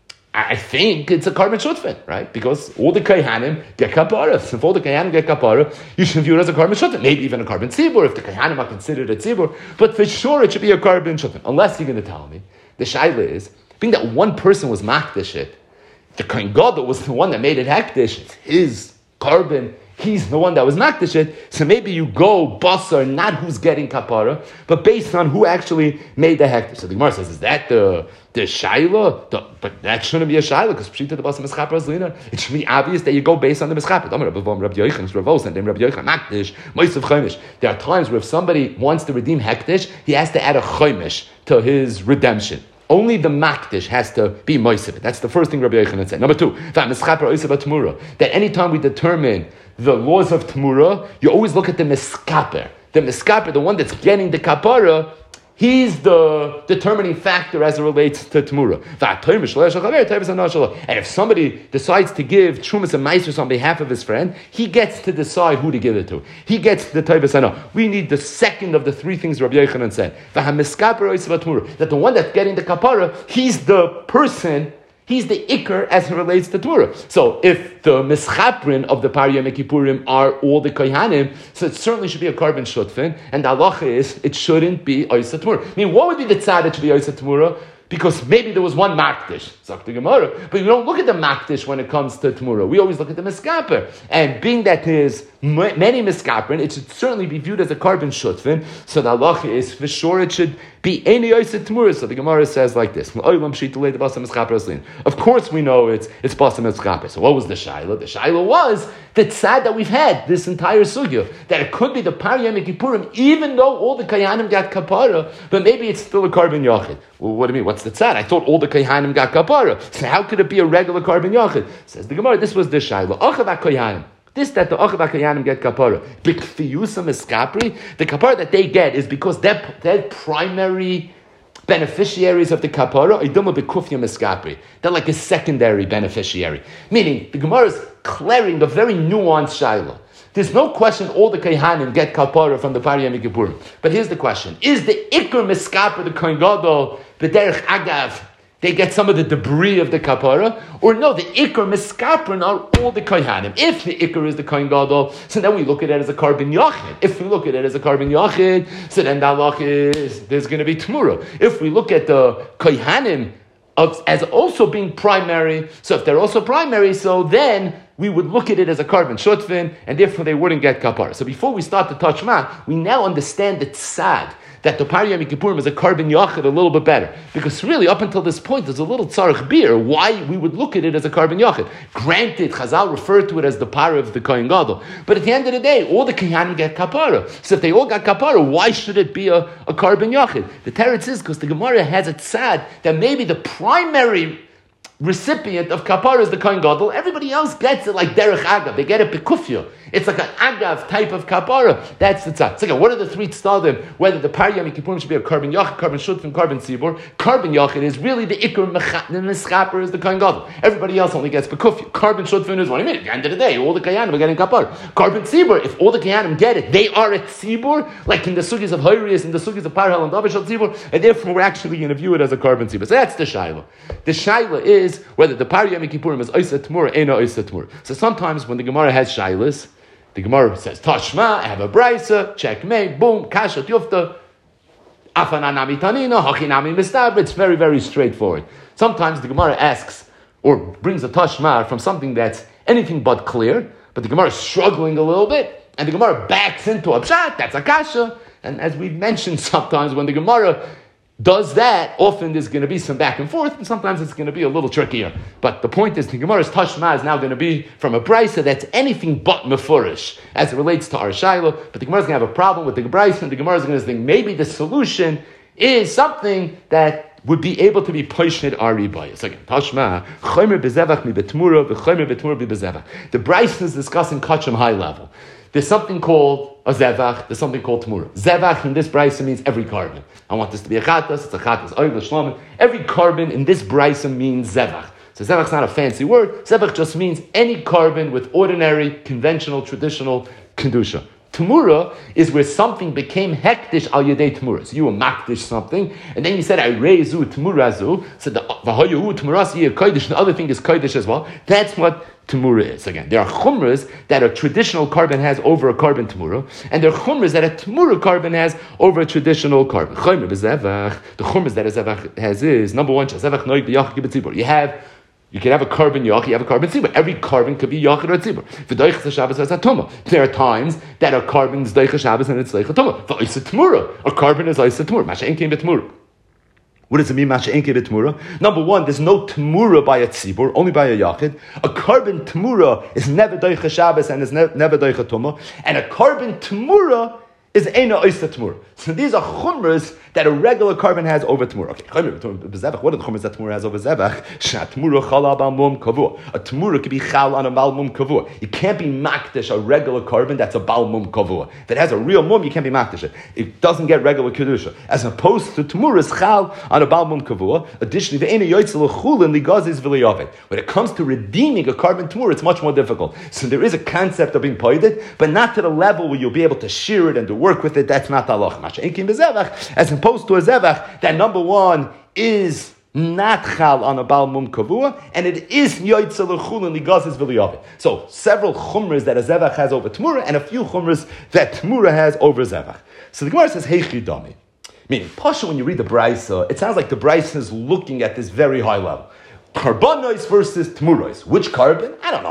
Speaker 1: I think it's a carbon shutfin, right? Because all the Kohanim get kapara. So if all the Kohanim get kapara, you should view it as a carbon shutfin. Maybe even a carbon tzibur, if the Kohanim are considered a tzibur. But for sure, it should be a carbon shutfin. Unless you're going to tell me, the shayla is, being that one person was makdish it, the Kohen Gadol was the one that made it hektish. It's his carbon. He's the one that was makdish it. So maybe you go basar, not who's getting kapara, but based on who actually made the hektish. So the Gemara says, is that the the shayla? The, but that shouldn't be a shayla because pshita the basar mischaper azlina. It should be obvious that you go based on the mischaper. There are times where if somebody wants to redeem hektish, he has to add a chomish to his redemption. Only the makdish has to be moisif. That's the first thing Rabbi Yochanan said. Number two, that anytime we determine the laws of Temura, you always look at the miskaper. The miskaper, the one that's getting the kapara, he's the determining factor as it relates to Temura. And if somebody decides to give Trumas and Maisers on behalf of his friend, he gets to decide who to give it to. He gets the Taivas Hana. We need the second of the three things Rabbi Yochanan said. That the one that's getting the kapara, he's the person, he's the ikar as it relates to Temura. So if the mischaprin of the par Yom Kippurim are all the kohanim, so it certainly should be a carbon shutfin, and the halacha is it shouldn't be oisa Temura. I mean, what would be the tzad that should be oisa Temura? Because maybe there was one makdish, Zok the Gemara, but we don't look at the makdish when it comes to Temura. We always look at the miskaper. And being that his many miskaprin, it should certainly be viewed as a carbon shutfin. So the halacha is for sure it should be any oiset tmura. So the Gemara says like this: Of course, we know it's it's basam miskaprin. So what was the shaila? The shaila was the tzad that we've had this entire sugya, that it could be the Pariyam Kippurim, even though all the kayanim got kapara, but maybe it's still a carbon yachid. Well, what do you mean? What's the tzad? I thought all the kayanim got kapara. So how could it be a regular carbon yachid? Says the Gemara, this was the shaila. Achav kayanim. This that the Achav kayanim get kapara. Bikfiyusam eskapri. The kapara that they get is because they're, they're primary beneficiaries of the kapara. They're like a secondary beneficiary. Meaning, the Gemara is clearing a very nuanced shaila. There's no question all the Kayhanim get kapara from the Pariyam Kippurim. But here's the question. Is the Iker Miskaper, the Kohen Gadol, the Derech Agav, they get some of the debris of the kapara? Or no, the Iker Miskaper are all the Kayhanim. If the Iker is the Kohen Gadol, so then we look at it as a carbon yachid. If we look at it as a carbon yachid, so then that lach is, there's going to be Tmura. If we look at the Kayhanim Of, as also being primary, so if they're also primary, so then we would look at it as a carbon shutfin, and therefore they wouldn't get kapara. So before we start the tashma, we now understand the tzad, that the Pariyam Kippurim is a carbon yachid a little bit better. Because really, up until this point, there's a little tzarech beer, why we would look at it as a carbon yachid. Granted, Chazal referred to it as the par of the Kohen Gadol. But at the end of the day, all the Kohanim get kapara. So if they all got kapara, why should it be a, a carbon yachid? The teretz is because the Gemara has a tzad that maybe the primary recipient of kapara is the Kohen Gadol. Everybody else gets it like derech agav. They get it bekufya. It's like an agav type of kapara. That's the tzad. So again, what are the three tzadim? Whether the Pariyam Kippurim should be a carbon yachid, carbon shutfin, carbon tzibur. Carbon yachid is really the ikar mischaper is the Kohen Gadol. Everybody else only gets bekufya. Carbon shutfin is what I mean. At the end of the day, all the kayanim are getting kapara. Carbon tzibur, if all the kayanim get it, they are a tzibur, like in the sugis of Hoyrius and the sugis of Parhel and Davishal tzibur, and therefore we're actually going to view it as a carbon tzibur. So that's the shaila. The shaila is whether the Pariyam Kippurim is Oisa Tmur or Eina Oisa Tmur. So sometimes when the Gemara has shailas, the Gemara says, Tashma, I have a brisa, checkmate, boom, kasha tufta, afananami tanina, hachinami mistabra. It's very, very straightforward. Sometimes the Gemara asks, or brings a tashma from something that's anything but clear, but the Gemara is struggling a little bit, and the Gemara backs into a pshat, that's a kasha. And as we've mentioned sometimes, when the Gemara does that, often there's going to be some back and forth, and sometimes it's going to be a little trickier. But the point is, the Gemara's Tashma is now going to be from a brisa that's anything but mefurish as it relates to our Shaila. But the Gemara's going to have a problem with the brisa, and the Gemara's going to think maybe the solution is something that would be able to be poshned ari bayis. So again, Tashma, chomer bezevach mi betmura, v'chomer betmura bi bezevach. The brisa is discussing kachim high level. There's something called a zevach, there's something called tmura. Zevach in this brisa means every carbon. I want this to be a chatas, it's a chatas, oil, shlomim. Every carbon in this brisa means zevach. So zevach's not a fancy word. Zevach just means any carbon with ordinary, conventional, traditional kedusha. Tmura is where something became hektish al yedei tmura. So you were makdish something, and then you said, I reizu tmurazu. So the vahoyu tmuras yeh kodesh, the other thing is kodesh as well. That's what Tmura is. Again, there are chumras that a traditional carbon has over a carbon tmura, and there are chumras that a tmura carbon has over a traditional carbon. Chomer b'zevach, the chumras that a zevach has is, number one, zevach noig b'yachid b'tzibur. You have, you can have a carbon yach, you have a carbon tzibur. Every carbon could be yachid or tzibur. V'doich Shabbos has a tuma. There are times that a carbon is doich Shabbos and it's doich tuma. V'oisa tmura, a carbon is oisa tmura. Masha enkein b'tmura. What does it mean, Masha Enke Tmura? Number one, there's no Tmura by a Tzibur, only by a Yachid. A carbon Tmura is never Doicha Shabbos and is ne- never Doicha Tumah. And a carbon Tmura is Eina Oisa Tmura. So these are chumras that a regular carbon has over Tmura. Okay, what are the chumras that Tmura has over Zevach? Tmura chala bal mum kavua. A Tmura could be chal on a bal mum kavua. You can't be makdish a regular carbon that's a bal mum kavua. If it has a real mum, you can't be makdish it. It doesn't get regular kedusha. As opposed to Tmura's chal on a bal mum kavua. Additionally, the ena yoytzel chulin ligazis v'liyavet. When it comes to redeeming a carbon Tmura, it's much more difficult. So there is a concept of being poided, but not to the level where you'll be able to shear it and to work with it. That's not halach. Masha enkim bezevach, as opposed to a zevach that number one is not chal on a bal mum kavua, and it is yoytzel chulin ligazis v'liyavet. So several chumras that a zevach has over Tmura, and a few chumras that Tmura has over zevach. So the Gemara says heichi dami. Meaning, Pasha, when you read the brisa, it sounds like the brisa is looking at this very high level. Karbonos versus Tmuros. Which carbon? I don't know.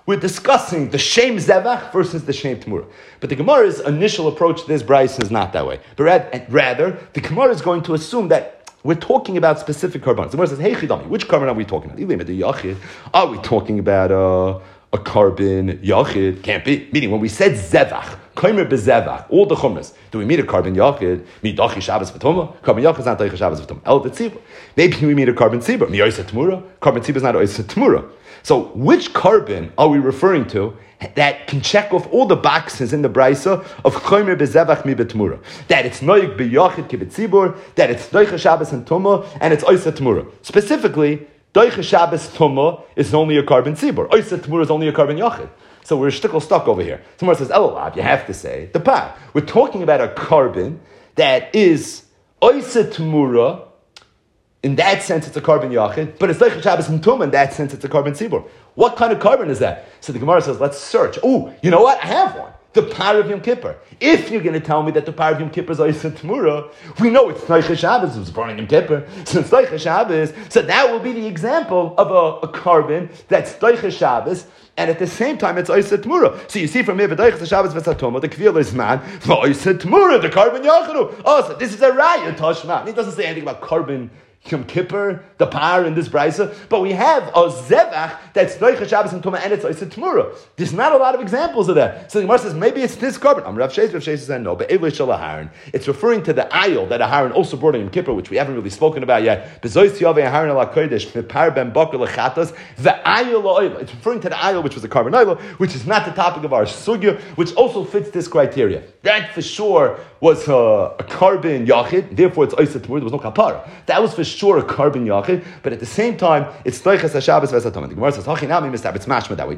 Speaker 1: we're discussing the Shem Zevach versus the Shem Tmura. But the Gemara's initial approach to this brayso is not that way. But rather, the Gemara is going to assume that we're talking about specific karbanos. The Gemara says, hey Chidami, which carbon are we talking about? Are we talking about uh, a carbon Yachid? Can't be. Meaning, when we said Zevach, Kaimer bezevach, all the chumras. Do we meet a carbon yachid? Midachi Shabbos v'toma? Carbon yachid is not Daicha Shabbos v'toma. El tzibur. Maybe we meet a carbon tzibur. Mi oisa tmura? Carbon tzibur is not oisa tmura. So, which carbon are we referring to that can check off all the boxes in the brayso of Kaimer bezevach mi betmura? That it's noyik b'yachid ki b'tzibur, that it's Daicha Shabbos and toma, and it's oisa tmura. Specifically, Daicha Shabbos toma is only a carbon tzibur. Oisa tmura is only a carbon yachid. So we're shtickle stuck over here. Someone says, Elolab, you have to say the par. We're talking about a carbon that is oisa tmura. In that sense, it's a carbon yachid, but it's Daicha Shabbos and Tum. In that sense, it's a carbon tzibur. What kind of carbon is that? So the Gemara says, let's search. Oh, you know what? I have one. The par of Yom Kippur. If you're going to tell me that the par of Yom Kippur is oisa tmura, we know it's Daicha Shabbos. It was born in Yom Kippur. So it's Daicha Shabbos. So that will be the example of a, a carbon that's Daicha Shabbos. And at the same time, it's oisa tmura. So you see from here, v'daichas Shabbos v'satoma, the kvil is man, v'oisa tmura, the carbon yacharu. Oh, so this is a raya, Toshma. It doesn't say anything about carbon Yom Kippur, the par in this brayso, but we have a zevach that's Daicha Shabbos and Tuma, and it's oisa tmura. There's not a lot of examples of that. So the Gemara says maybe it's this carbon. I'm Rav Sheish. Rav Sheish says no, but Evlish Shal Aharon. It's referring to the ayil that Aharon also brought in Yom Kippur, which we haven't really spoken about yet. Bezois Yavei Aharon Al Kodesh Mepar Ben Bakar Lechatos the ayil oil. It's referring to the ayil, which was a carbon oil, which is not the topic of our sugya, which also fits this criteria. That for sure was a, a carbon yachid, therefore it's oisa tmura. There was no kapara. That was for sure a carbon yachid, but at the same time, it's Daichas Shabbos v'esatoma. The Gemara says, "Hachinami mistab." It's mashma that way.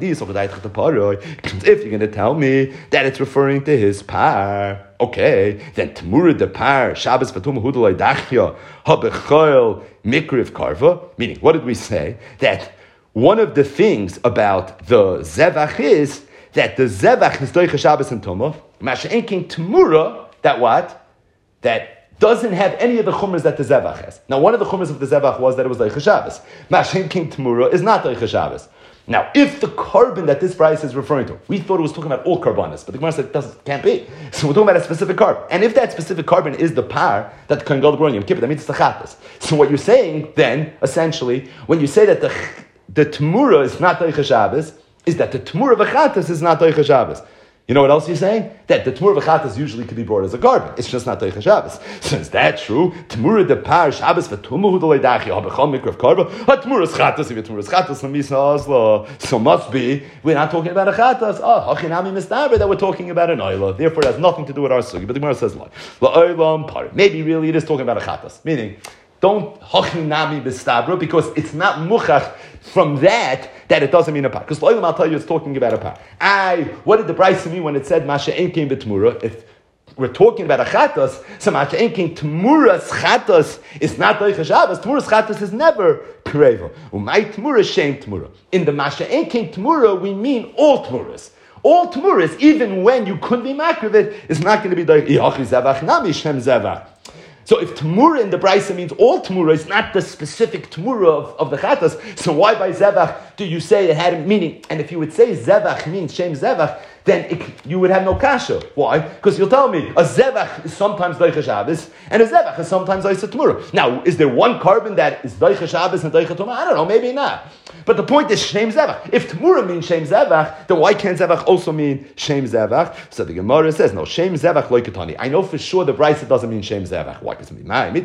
Speaker 1: If you're going to tell me that it's referring to his par, okay, then tmura de par Shabbos v'tuma hudalei dachya habechol mikriv karva. Meaning, what did we say? That one of the things about the zevach is that the zevach is Daichas Shabbos and tuma. Masha'enkin tmura. That what? That doesn't have any of the chumras that the zevach has. Now, one of the chumras of the zevach was that it was Daicha Shabbos. Mashen King Tmura is not Daicha Shabbos. Now, if the carbon that this price is referring to, we thought it was talking about all carbonas, but the Gemara said it doesn't, can't be. So we're talking about a specific carbon. And if that specific carbon is the par that can go to Yom Kippur, that means it's the chatas. So what you're saying then, essentially, when you say that the, the Tmura is not Daicha Shabbos, is that the Tmura v'chatas is not Daicha Shabbos. You know what else you're saying? That the Tmura v'chatas usually could be brought as a carbon. It's just not Daicha Shabbos. Since that's true, Tmura de par Shabbos v'tumu hu d'lei dachi ha'bechol mikra v'karba ha'tmura's chatas if Tmura's chatas l'misa oslo. So must be, we're not talking about a chatas. Oh, hachinami mistaber that we're talking about an oila. Therefore, it has nothing to do with our sugi. But the Gemara says, la'olam par. Maybe really it is talking about a chatas. Meaning, don't hachinami mistabra because it's not muchach from that that it doesn't mean a par. Because I'll tell you it's talking about a par. I, what did the Brayso mean when it said Masha Enkein b'tmura? If we're talking about a chatas, so Masha Enkein tmura's chatas is not Daicha Shabbos. Tmura's chatas is never kreva. Umay tmura shem tmura. In the Masha Enkein tmura, we mean all tmuras. All tmuras, even when you couldn't be makriv it, is not going to be Daicha Zevach nami shem zevach. So if Tmura in the Brayso means all Tmura, it's not the specific Tmura of, of the Chatas, so why by Zevach do you say it had a meaning? And if you would say Zevach means Shem Zevach, then it, you would have no kasha. Why? Because you'll tell me, a Zevach is sometimes Daicha Shabbos, and a Zevach is sometimes Oisa Tmura. Now, is there one carbon that is Daicha Shabbos and Daicha Tmura? I don't know, maybe not. But the point is Shem Zevach. If Tmura means Shem Zevach, then why can't Zevach also mean Shem Zevach? So the Gemara says, no, Shem Zevach loikatani. I know for sure the Brayso doesn't mean Shem Zevach. Why? Because the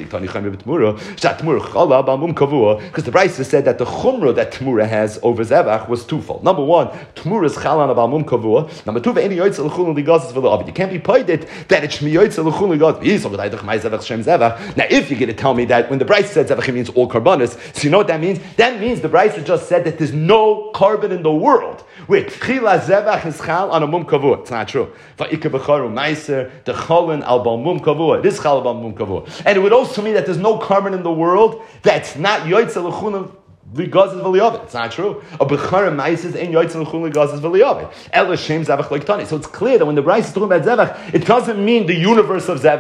Speaker 1: Brayso said that the chumrah that Tmura has over Zevach was twofold. Number one, Tmura's chalan of Almum Kavua. Number two, any yoytzel l'chulun ligazes v'lo. You can't be pointed that it's miyoytzel l'chulun ligazes. Now, if you're going to tell me that when the Brayso said Zevach, it means all carbonas, so you know what that means? That means the Brayso just said that there's no carbon in the world where tchila Zevach is chal on a mum kavua. It's not true. Va'ikar b'charu meiser the chalin al bal mum kavua. It is chal al bal mum kavua. And it would also mean that there's no carbon in the world that's not yoytzel l'chulun ligazes v'liyavit. It's not true. A b'chara meises ain't yoytzel l'chulun ligazes v'liyavit. Ela shem Zevach like tani. So it's clear that when the Brayso is talking about Zevach, it doesn't mean the universe of Zevach.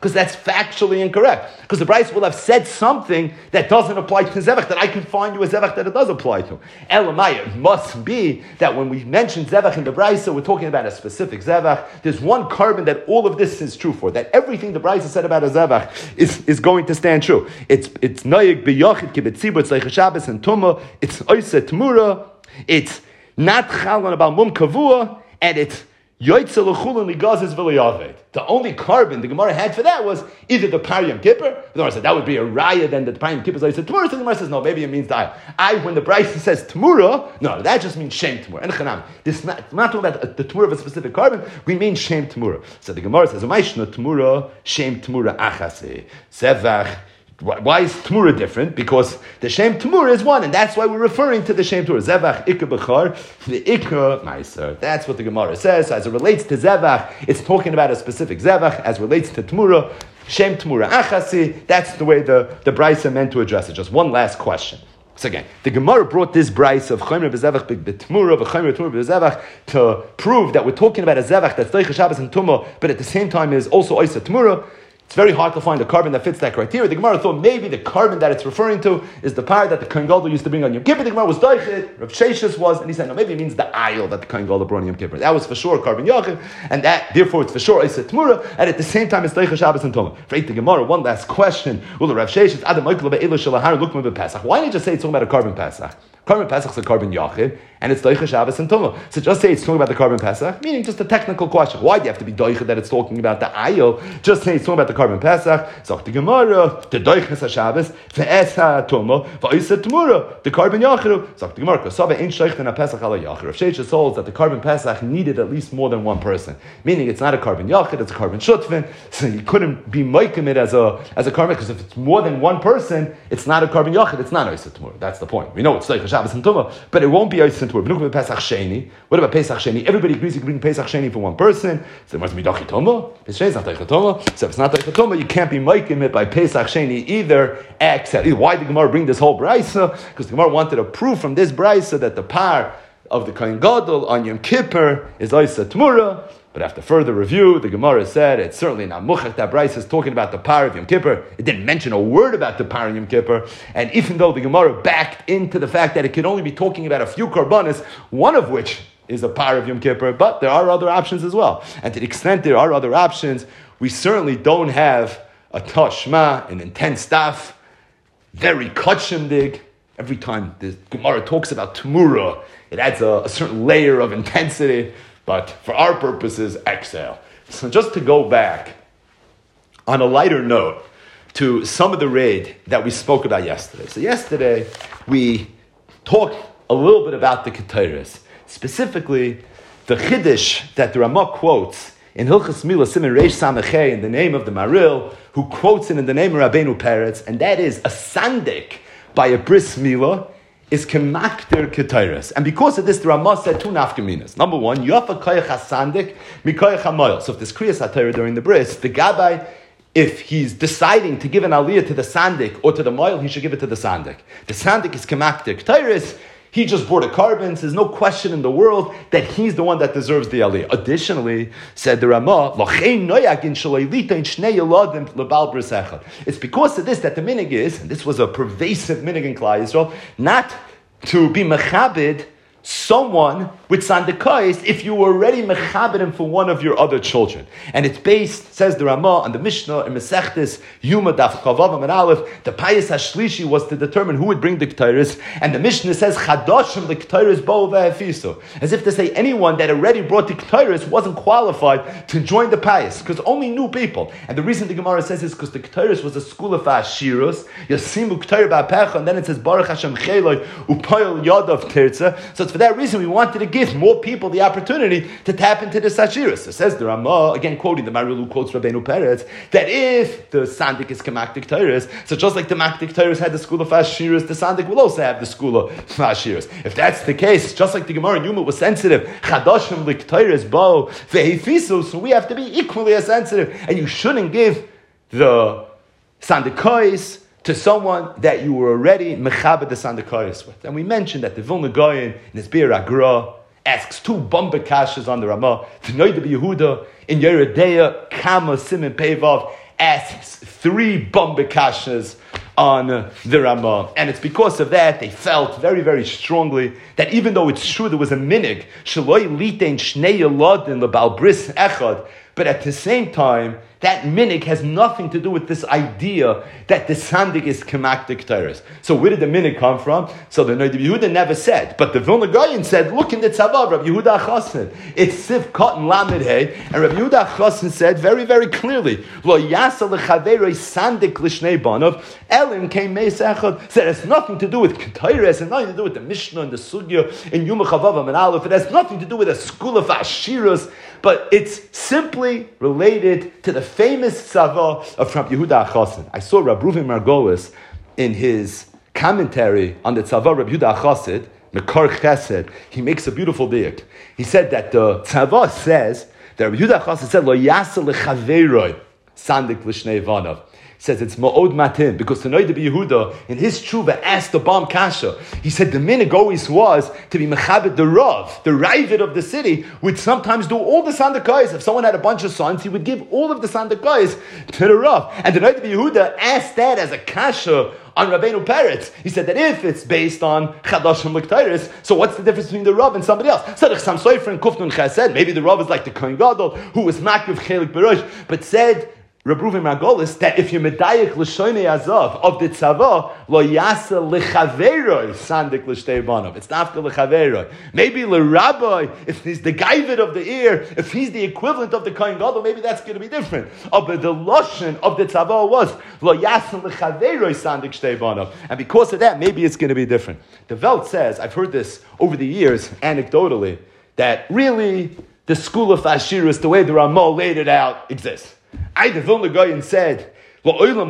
Speaker 1: because that's factually incorrect. Because the Brisa will have said something that doesn't apply to Zevach, that I can find you a Zevach that it does apply to. Elamai, it must be that when we mention Zevach in the Brisa, we're talking about a specific Zevach. There's one carbon that all of this is true for, that everything the Brisa said about a Zevach is, is going to stand true. It's it's Noyeg b'yochid kibetzibur, it's like Shabbos and Tumah, it's Oiseh Tmura, it's not Chalon about Mum Kavua, and it's Yoitzel L'chulun Ligazes V'Liyaved. The only carbon the Gemara had for that was either the Par Yom Kippur. The Gemara said that would be a raya, then the Par Yom Kippur is like Tmura. So the Gemara says no, maybe it means the I. When the Brisa says Tmura, no, that just means Shem Tmura. And Chanam, this is not, not talking about the Tmura of a specific carbon. We mean Shem Tmura. So the Gemara says Umayshna Tmura Shem Tmura Achase Zevach. Why is Tmura different? Because the Shem Tmura is one, and that's why we're referring to the Shem Tmura. Zevach, Ikka Bechar, the Ikka Meiser. That's what the Gemara says. As it relates to Zevach, it's talking about a specific Zevach. As relates to Tmura, Shem Tmura Achasi, that's the way the, the Brisa meant to address it. Just one last question. So again, the Gemara brought this Brisa of Chaymer B'Zevach B'Tmura, B'Chaymer Tmura B'Zevach to prove that we're talking about a Zevach that's Doicha Shabbos and Tumah, but at the same time is also Oiseh Tmura. It's very hard to find a carbon that fits that criteria. The Gemara thought maybe the carbon that it's referring to is the par that the Kohen Gadol used to bring on Yom Kippur. The Gemara was doichet, Rav Sheshes was, and he said, no, maybe it means the aisle that the Kohen Gadol brought on Yom Kippur. That was for sure carbon Yachid, and that, therefore, it's for sure Oiseh Tmura, and at the same time, it's doichet Shabbos and Tumah. For the Gemara, one last question. Well, the Rav Sheshes, Adam Michael Be'elu Shalahar Lukma B'Pesach. Why didn't you just say it's talking about a carbon Pesach? Carbon Pesach is a carbon Yachid, and it's doichet Shabbos and Tumah. So just say it's talking about the carbon Pesach, meaning just a technical question. Why do you have to be doichet that it's talking about the aisle? Just say it's talking about the carbon Pesach. So the Gemara, the doichet Shabbos, ve'esa Tumah, ve'isa Tmura, the carbon Yachid. So the Gemara, Kosava ain't sheicht in a Pesach ala Yachid. Rav Sheshes holds that the carbon Pesach needed at least more than one person, meaning it's not a carbon Yachid, it's a carbon Shutvin. So you couldn't be making it as a as a carbon, because if it's more than one person, it's not a carbon Yachid, it's not Oiseh Tmura. That's the point. We know it's doichet Shabbos and Tumah, but it won't be Oiseh Tmura. But look at Pesach Sheni. What about Pesach Sheni? Everybody agrees you can bring Pesach Sheni for one person. So it must be doichet Tumah. Pesach Sheni is not doichet Tumah. So if it's not doichet Tumah, you can't be making it by Pesach Sheni either. Except why did the Gemara bring this whole brisa? Because the Gemara wanted to prove from this brisa that the par of the Kohen Gadol on Yom Kippur is Oiseh Tmura. But after further review, the Gemara said it's certainly not muchach that Brisa is talking about the par of Yom Kippur. It didn't mention a word about the par of Yom Kippur. And even though the Gemara backed into the fact that it could only be talking about a few karbanis, one of which is a par of Yom Kippur, but there are other options as well. And to the extent there are other options, we certainly don't have a tashma, an intense staff, very kachimdig. Every time the Gemara talks about Tmura, it adds a, a certain layer of intensity. But for our purposes, exhale. So just to go back on a lighter note to some of the raid that we spoke about yesterday. So yesterday we talked a little bit about the Ketores, specifically the Chiddush that the Ramah quotes in Hilchas Mila Siman Reish Samechei in the name of the Maril, who quotes it in the name of Rabbeinu Peretz, and that is a sandik by a bris milah is kemakter ketores. And because of this, the Ramah said two nafkaminas. Number one, yafa koyach hasandik mikoyach hamoil. So if there's kriyas hatayra during the bris, the gabbai, if he's deciding to give an aliyah to the sandik or to the moil, he should give it to the sandik. The sandik is kemakter ketores. He just brought a carbon. There's no question in the world that he's the one that deserves the aliyah. Additionally, said the Ramah, it's because of this that the minig is, and this was a pervasive minig in Klal Yisrael, not to be mechabed someone with sandikais if you were already mechabed him for one of your other children. And it's based, says the Ramah, on the Mishnah in Mesechtes Yuma Daf Chavav Amud Aleph. The Payas Hashlishi was to determine who would bring the Ketores, and the Mishnah says Chadashim the Ketores Bo Ve'efiso, as if to say anyone that already brought the Ketores wasn't qualified to join the Payas, because only new people. And the reason the Gemara says is because the Ketores was a school of Ashirus, Yasimu Ketor Ba'pecha, and then it says Baruch Hashem Cheloi Upoil Yadav Tirza. So it's for that reason we wanted to give more people the opportunity to tap into the Ashirus. It says the Ramah, again quoting the Marilu quotes Rabbeinu Peretz, that if the Sandik is Kemaktik Teiris, so just like the Maktik Teiris had the school of Ashirus, the Sandik will also have the school of Ashirus. If that's the case, just like the Gemara in Yuma was sensitive, Chadashim Lik Teiris Bo Ve'efisu, so we have to be equally as sensitive, and you shouldn't give the Sandikais to someone that you were already mechabed the sandikayis with. And we mentioned that the Vilna Gaon in his Bir Agra asks two bumper kashas on the Ramah, Tnoida Yehuda in Yeredeya Kama Simen Pevav asks three bombikashas on uh, the Ramah. And it's because of that they felt very, very strongly that even though it's true there was a minig, shaloi litein shnei yolodin lebal bris echad, but at the same time, that minig has nothing to do with this idea that the sandik is kemaktik teres. So where did the minig come from? So the Noda Yehuda never said, but the Vilna Gaon said, look in the tzavav, Rabbi Yehuda Achasin. It's sif cotton lamed hey, and Rabbi Yehuda Achasin said very, very clearly, lo yasa lechaverei sandik lishnei banov, elim came meis echad. Said it has nothing to do with teres, and nothing to do with the Mishnah and the Sugya in Yuma Chavav and Aleph. It has nothing to do with a school of Ashiras, but it's simply related to the famous tzava of Rabbi Yehuda Achasin. I saw Rabbi Reuven Margolis in his commentary on the tzava Rabbi Yehuda Achasin, Mekar Chesed. He makes a beautiful diak. He said that the tzava says that Rabbi Yehuda Achasin said lo yasa lechaveroi sandik l'shnei vanav. Says it's ma'od matin, because the Noda Yehuda in his tshuva asked the Bam Kasha. He said the minig always was to be mechabed the Rav, the Ravid of the city, would sometimes do all the sandakais. If someone had a bunch of sons, he would give all of the sandakais to the Rav. And the Noda Yehuda asked that as a kasha on Rabbeinu Peretz. He said that if it's based on Chadashim L'Ktairis, so what's the difference between the Rav and somebody else? So the Chassam Sofer and Kufnun Chesed, maybe the Rav is like the Kohen Gadol, who was Makriv Chelik Berosh, but said Rabbi Reuven Margolis that if you're medayik l'shoinei azav of the tzava lo yasa lechaveroi sandik l'shtei banav. It's nafka lechaveroi. Maybe l'rabbi, if he's the gaivid of the ear, if he's the equivalent of the kohen gadol, maybe that's going to be different. Oh, but the lashon of the tzava was lo yasa lechaveroi sandik l'shtei banav, and because of that, maybe it's going to be different. The Welt says, I've heard this over the years anecdotally, that really the school of Ashiris, the way the Ramah laid it out, exists. I, the Vilna Gaon said, the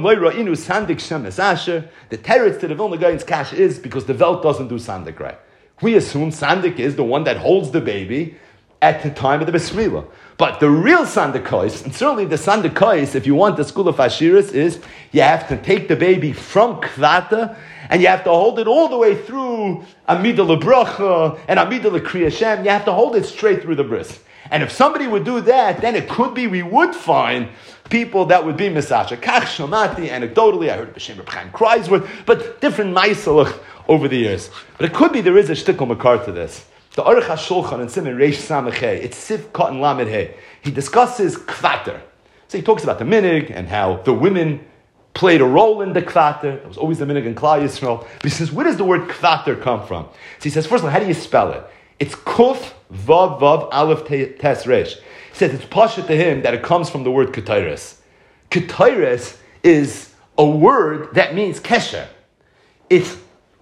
Speaker 1: teretz to the Vilna Gaon's kash is because the Welt doesn't do sandik right. We assume sandik is the one that holds the baby at the time of the Bris Milah. But the real sandikais, and certainly the sandikais, if you want the school of Ashiris, is you have to take the baby from kvata and you have to hold it all the way through Amida L'Bracha and Amida L'Kri Hashem. You have to hold it straight through the bris. And if somebody would do that, then it could be we would find people that would be misasha. Kach shamati, anecdotally, I heard B'Shem Reb Chaim Kreiswirth, but different maisalach over the years. But it could be there is a shtickle makar to this. The Aruch HaShulchan in Siman Reish Samachei, it's Sif Cotton Lamed Hey. He discusses kvater. So he talks about the minig and how the women played a role in the kvater. It was always the minig in Klal Yisrael. But he says, where does the word kvater come from? So he says, first of all, how do you spell it? It's kuf vav vav aleph tes resh. He says it's pasha to him that it comes from the word ketairis. Ketairis is a word that means kesher. It's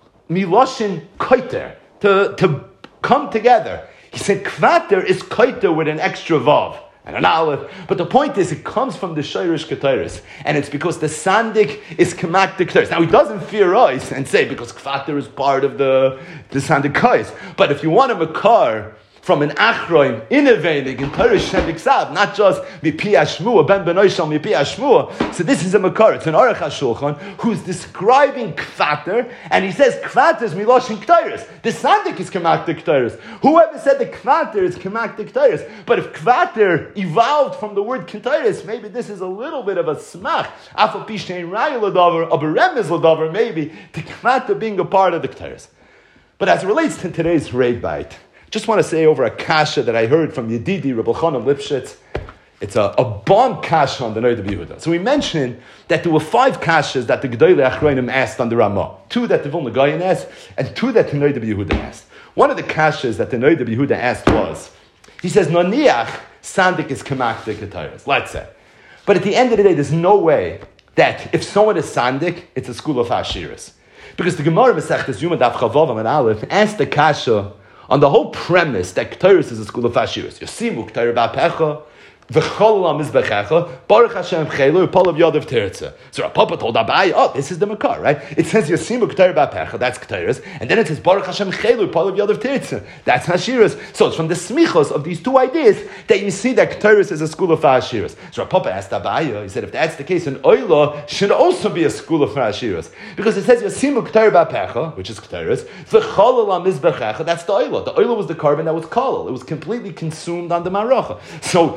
Speaker 1: miloshin kaiter, to to come together. He said kvater is kaiter with an extra vav and an aleph. But the point is, it comes from the shayrish ketairis, and it's because the sandik is kamak the ketairis. Now he doesn't fear us and say because kvater is part of the the sandik kais. But if you want a makar from an achroim innovating in Torah Shemiksav, not just mipi ashmua ben benoishal mipi ashmua. So this is a makar. It's an Aruch HaShulchan who's describing kvater, and he says kvater is miloshin k'tairis. The sandik is kamaktik k'tairis. Whoever said the kvater is kamaktik k'tairis, but if kvater evolved from the word k'tairis, maybe this is a little bit of a smach. Afal pishtein rayu l'davar, a beremiz l'davar, maybe to kvater being a part of the k'tairis. But as it relates to today's raid bite, just want to say over a kasha that I heard from Yedidi Rebbe Chanan Lipshitz. It's a, a bomb kasha on the Noda Yehuda. So we mentioned that there were five kashas that the Gedolei Achronim asked on the Ramah. Two that the Vilna Gaon asked, and two that the Noda Yehuda asked. One of the kashas that the Noda Yehuda asked was, he says, Noniach sandik is kamaktik ketairis. Let's say. But at the end of the day, there's no way that if someone is sandik, it's a school of Ashiris. Because the Gemara Masechtas Yuma Daf Chavav and Aleph asked the kasha on the whole premise that Ketairis is a school of Ashiris. Yosimu Ketairis Ba'pecha, V'chol HaMizbechecha, Baruch Hashem Chelu, Polav Yodav Teretze. So Papa told Abai, oh, this is the Makar, right? It says Yosimu Ketairis Ba'pecha, that's Ketairis, and then it says Baruch Hashem Chelu, Polav Yodav Teretze. That's Ashiris. So it's from the smichos of these two ideas that you see that Ketairis is a school of Ashiris. So Papa asked Abai, he said, if that's the case, an Oila should also be a school of Ashiris. Because it says Yosimu Ketairis Ba'pecha, which is Ketairis, V'chol HaMizbechecha, that's the Oila. The Oila was the carbon that was kolal. It was completely consumed on the Maracha. So you see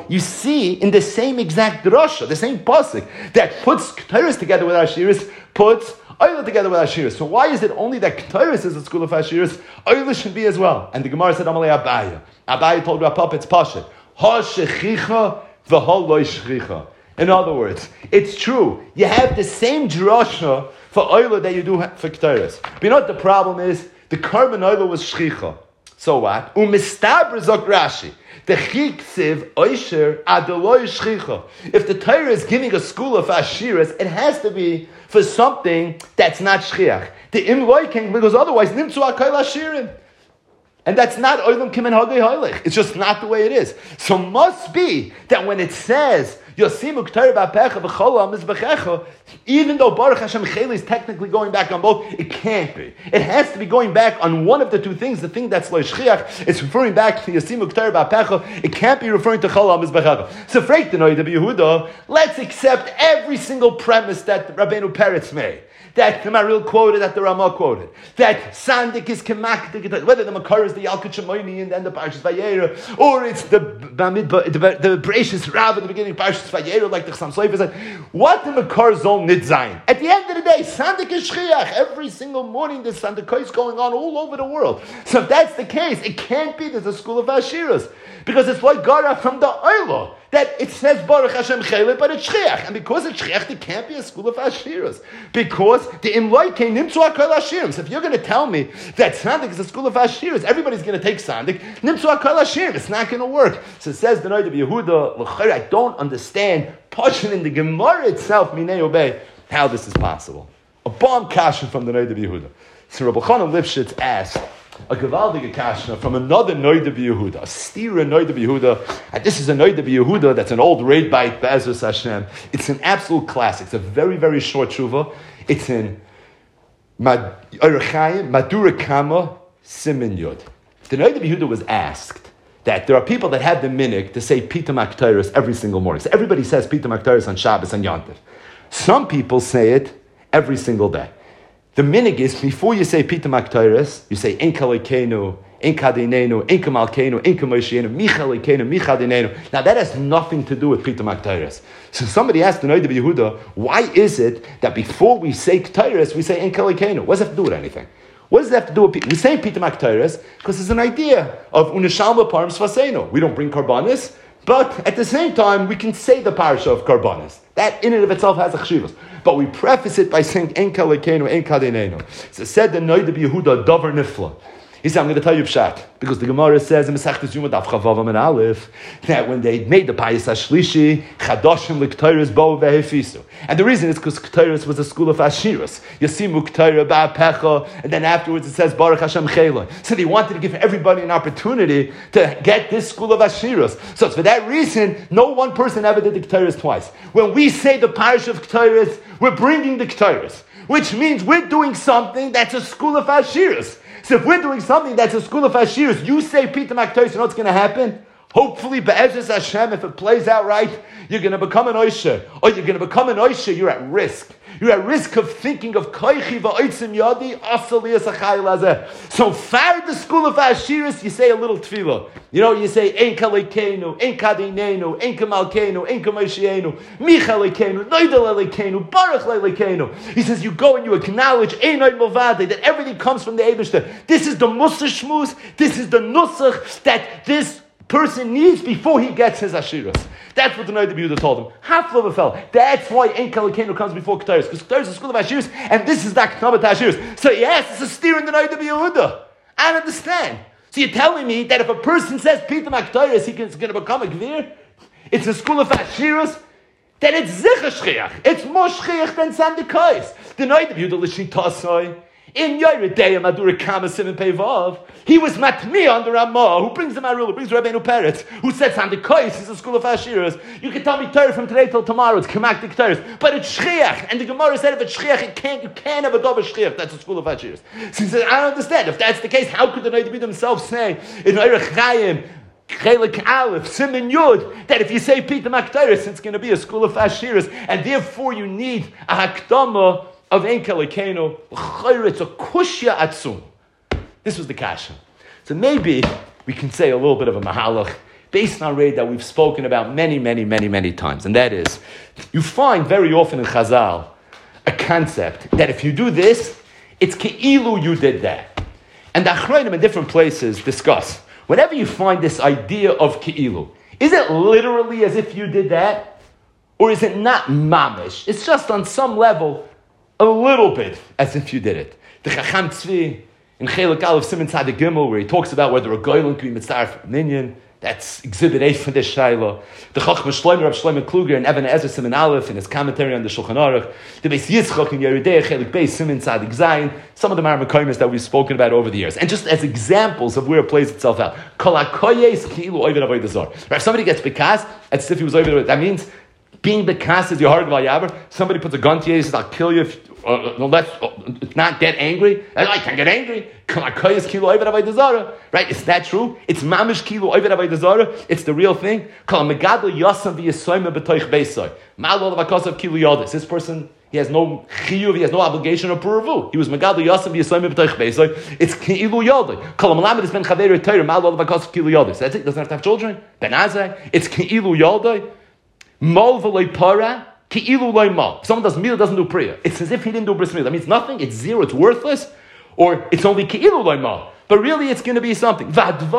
Speaker 1: see in the same exact drasha, the same pasuk that puts Ketores together with Ashiris, puts Oila together with Ashiris. So why is it only that Ketores is a school of Ashiris? Oila should be as well. And the Gemara said, Amalei Abaya. Abaya told Rav Papa, it's Pashat. Ha shechicha v'ha lo shechicha. In other words, it's true. You have the same drasha for Oila that you do for Ketores. But you know what the problem is? The Karban Oila was shchicha. So what? Umistabra zok Rashi. The chiksiv oisher adoloi shchicha. If the Torah is giving a school of Ashiras, it has to be for something that's not shchiach. The im loiking, because otherwise nimtzu akayl Ashirim. And that's not oilam kimen hagei hoilich. It's just not the way it is. So must be that when it says Yosimu K'Torah ba'pecha v'cholam mizbechecha, even though Baruch Hashem Cheli is technically going back on both, it can't be. It has to be going back on one of the two things. The thing that's lo shchiach, it's referring back to Yosimu K'Torah ba'pecha. It can't be referring to cholam mizbechecha. So freik the Noida Yehuda, let's accept every single premise that Rabbeinu Peretz made. That the Maril quoted, that the Ramah quoted. That Sandik is Kemakdik, whether the Makar is the Yalkut Shemoni and then the Parshas Vayera, or it's the Bamidba, the, the Bereshis Rav at the beginning of Parshas Vayera, like the Chassam Sofer said. What the Makar Zon Nidzayin? At the end of the day, Sandik is Shchiach. Every single morning there's Sandik is going on all over the world. So if that's the case, it can't be there's a school of Ashiras. Because it's like Gara from the Oilo. That it says Baruch Hashem Chele, but it's Shchiach. And because it's Shchiach, there can't be a school of Ashiras. Because the Imloi came Nimtzu HaKol Ashirim. So if you're going to tell me that Sandik is a school of Ashiras, everybody's going to take Sandik, Nimtzu HaKol Ashirim. It's not going to work. So it says the Noid of Yehuda, I don't understand, Pashin in the Gemara itself, Minei Obey, how this is possible. A bomb kasha from the Noid of Yehuda. So Rabbi Chanan Lifshitz asked, a Gevaldige Kashna from another Noida B'Yehuda, a Stira Noida B'Yehuda, and this is a Noida B'Yehuda that's an old raid bite, Be'ezus Hashem. It's an absolute classic. It's a very, very short tshuva. It's in Orach Madura Kama Simin Yud. The Noida B'Yehuda was asked that there are people that have the minig to say Pita Maktaris every single morning. So everybody says Pita Maktaris on Shabbos and Yontif. Some people say it every single day. The minig is, before you say Pita Maktaris, you say Enka Lekenu, Enka Dinenu, Enka Malkenu, Enka Moshienu, Micha Lekenu, Micha Dinenu. Now that has nothing to do with Pita Maktaris. So somebody asked the Noida B'Yehuda, why is it that before we say Ktaris, we say Enka Lekenu? What does that have to do with anything? What does that have to do with Pita? We say Pita Maktaris because it's an idea of Unishalma Parim Sfaseno. We don't bring Karbanis, but at the same time, we can say the parasha of Karbanis. That in and of itself has a chshivas. But we preface it by saying, Enka Lekenu, Enka Dinenu. So it said the Noida B'Yehuda, Dover Nifla. He said, I'm going to tell you pshat. Because the Gemara says in Masechtas Yuma Daf Chavav and Aleph that when they made the Payas HaShlishi, Chadoshim L'Ktoris Bo Vehefisu. And the reason is because Ktoris was a school of Ashiras. Yasimu Ktoira Ba'pecha, and then afterwards it says Baruch Hashem Chela. So they wanted to give everybody an opportunity to get this school of Ashiras. So it's for that reason, no one person ever did the Ktoris twice. When we say the parish of Ktoris, we're bringing the Ktoris, which means we're doing something that's a school of Ashiras. So if we're doing something that's a school of Ashiras, you say Pita Maktoris, you know what's going to happen? Hopefully, Be'ezus Hashem, if it plays out right, you're going to become an Oisha. Or you're going to become an Oisha, you're at risk. You're at risk of thinking of Koichi va'oitzim yadi asali asachai lazeh. So far the school of Ashiras, you say a little tefillah. You know, you say Enka Lekenu, Enka Dinenu, Enka Malkenu, Enka Moshienu, Micha Lekenu, Noidel Lekenu, Baruch Lekenu. He says you go and you acknowledge Einoi Movade, that everything comes from the Eibishter. This is the Musar Shmuz. This is the Nusach that this person needs before he gets his Ashiras. That's what the Noida B'Yehuda told him. Half of a fell. That's why Enka Lekenu comes before K'taris. Because K'taris is a school of Ashiras, and this is that K'nabat Ashiras. So yes, it's a steer in the Noida B'Yehuda. I don't understand. So you're telling me that if a person says Pita Maktaris, he's going to become a Gvir? It's a school of Ashiras? Then it's Zicha Shchiach. It's more Shchiach than Sandikais. The Noida B'Yehuda L'Shi Tasai. In Yoredei Madura Kama Simon Pevav, he was matmi under Ramah, who brings the Marul, who brings Rabbeinu Peretz, who says on the Kois is a school of Ashiras. You can tell me Torah from today till tomorrow, it's Kamaktik Torah, but it's Shchiach, and the Gemara said if it's Shchiach, it can't, you can't have a double Shchiach, that's a school of Ashiras. So he says, I don't understand, if that's the case, how could the Noida themselves say, in Orach Chaim, Chelik Aleph, Simon Yud, that if you say Pita Maktaris, it's going to be a school of Ashiras, and therefore you need a Hakdama of Enka Lekenu, it's a kushya atzum. This was the kasha. So maybe we can say a little bit of a mahalach based on Ray that we've spoken about many, many, many, many times. And that is, you find very often in Chazal a concept that if you do this, it's ke'ilu you did that. And the Achrayim in different places discuss, whenever you find this idea of ke'ilu, is it literally as if you did that? Or is it not mamish? It's just on some level, a little bit as if you did it. The Chacham Tzvi, in Chelik Aleph Siman Tzadik Gimel, where he talks about whether a goylin can be mitzvah for a minion, that's Exhibit eight for this Shaila. The Chacham Shlomo, Rav Shlomo Kluger, and Even Ezer Siman Aleph, in his commentary on the Shulchan Aruch, the Beis Yitzchak in Yeridei, Chelik Beis, Siman Tzadik Zayin, some of them are Mekayimos that we've spoken about over the years. And just as examples of where it plays itself out. Kol HaKoyes Ki'ilu Oived Avodah Zarah. If somebody gets bekas, it's as if he was Oived, that means being bekas is your heart of Vayaber. Somebody puts a gun to you, he says, I'll kill you if Uh, no, let's uh, not get angry. I can't get angry. Right? Is that true? It's mamish kilo oived avodah zarah. It's the real thing. This person, he has no chiyuv, he has no obligation or puravu. He was megadol yasam v'yisayim b'toich beisoy. It's ki'ilu yodai. Kol malamed is ben chaver teir malol v'akos of kilu yodai. That's it. Doesn't have to have children. Ben azai. It's ki'ilu yodai. Mol v'loy para. If someone does milah, doesn't do priya, it's as if he didn't do bris milah. That means nothing, it's zero, it's worthless, or it's only ki'ilu lo'ma. But really it's going to be something. But the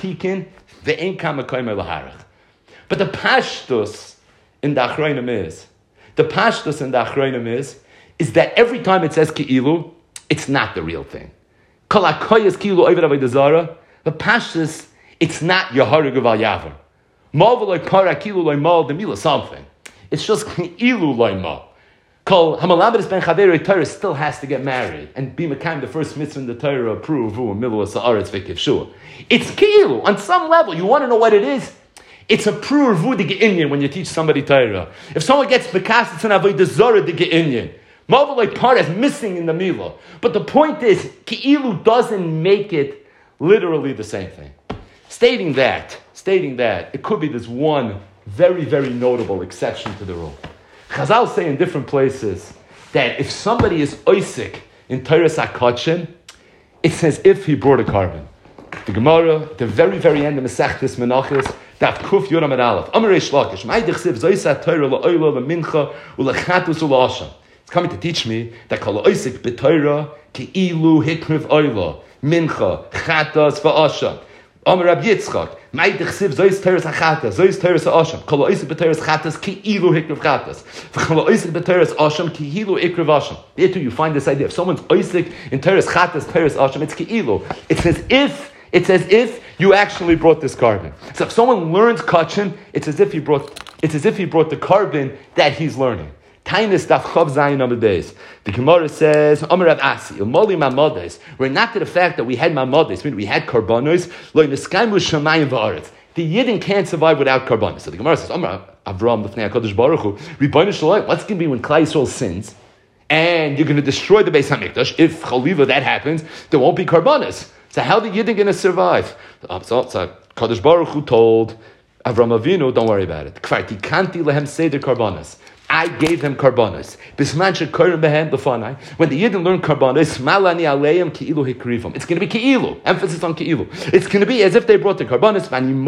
Speaker 1: pashtus in the Achrayim is, the pashtus in the Achrayim is, is that every time it says ki'ilu, it's not the real thing. Kol hakoyes ki'ilu oived avodah zarah, the pashtus, it's not Yehareg uval yaver. Mal v'loy para ki'ilu lo'ma, the milah something. It's just ilu loima. Kol hamalabedis ben chaverei Torah still has to get married and be mekayim the first mitzvah in the Torah approve who milu sa'aretz v'kiv shua. It's ki'ilu on some level. You want to know what it is? It's a pru vu de ge'inyan when you teach somebody Torah. If someone gets bekas, it's an avodah zarah de ge'inyan. Mavalei part is missing in the milah. But the point is, ki'ilu doesn't make it literally the same thing. Stating that, stating that, it could be this one very, very notable exception to the rule. Chazal say in different places that if somebody is oisik in Torah's HaKodshim, it's as if he brought a carbon. The Gemara, at the very, very end of Masechtas Menachos, Daf Kuf Yoram and Aleph. Amar Reish Lakish, Ma'idich Siv Zoysa Torah la'oila la'mincha u'lechatus u'la'asham. It's coming to teach me that kol oisik b'Torah ki'ilu hikriv oila mincha chatas va'asham. Amar Rab Yitzchak, Ma'idich Siv Zoyis Torah's hachatas Zoyis Torah's ha'asham kol oisik b'Torah's chatas ki'ilu hikriv chatas v'kol oisik b'Torah's asham ki'ilu ikriv asham. There too you find this idea. If someone's oisik in Torah's chatas Torah's asham, it's ki'ilu. It's as if It's as if you actually brought this carbon. So if someone learns kachin, it's as if he brought it's as if he brought the carbon that he's learning. Tainis daf chav zayin amud beis. The Gemara says, Amar Rav Asi, Ilmoli mamades. We're not to the fact that we had mamades, meaning we had karbanos. Lo niskaimu shamayim va'aretz. The Yidden can't survive without karbanos. So the Gemara says, Amar Avram b'fnei Hakadosh Baruch Hu, Ribono Shel Olam. What's going to be when Klal Yisrael sins and you're going to destroy the Beis Hamikdash? If chaliva that happens, there won't be karbanos. So how the Yidden going to survive? So, so Kadosh Baruch Hu told Avram Avinu, don't worry about it. Kfarti kanti lehem seder karbanos. I gave them karbanos. Bisman shekorim behem lefanai. When the Yidden learn karbanos, malani aleim ki'ilu hikrivam. It's going to be ki'ilu. Emphasis on ki'ilu. It's going to be as if they brought the karbanos.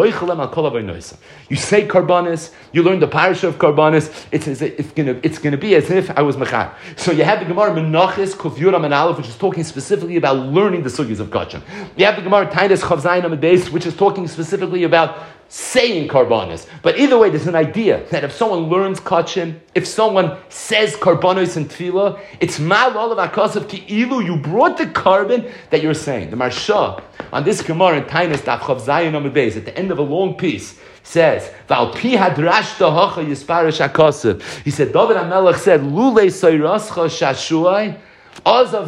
Speaker 1: You say karbanos. You learn the parasha of karbanos. It's as if it's going to. It's going to be as if I was mechar. So you have the Gemara Menachos Kuf Yoram and Aleph, which is talking specifically about learning the sugyas of kachan. You have the Gemara Tainis Chav Zayin Amud Beis, which is talking specifically about saying karbanos. But either way, there's an idea that if someone learns kachin, if someone says karbanos in tefillah, it's mal olav akasav ki'ilu, you brought the carbon that you're saying. The Marsha on this Gemara in Tainis Daf Chav Zayin Amud Beis, at the end of a long piece, says, Val pi hadrash tahacha yisparish akasav. He said, David HaMelech said, Lulei sayrascha shashuai. He said,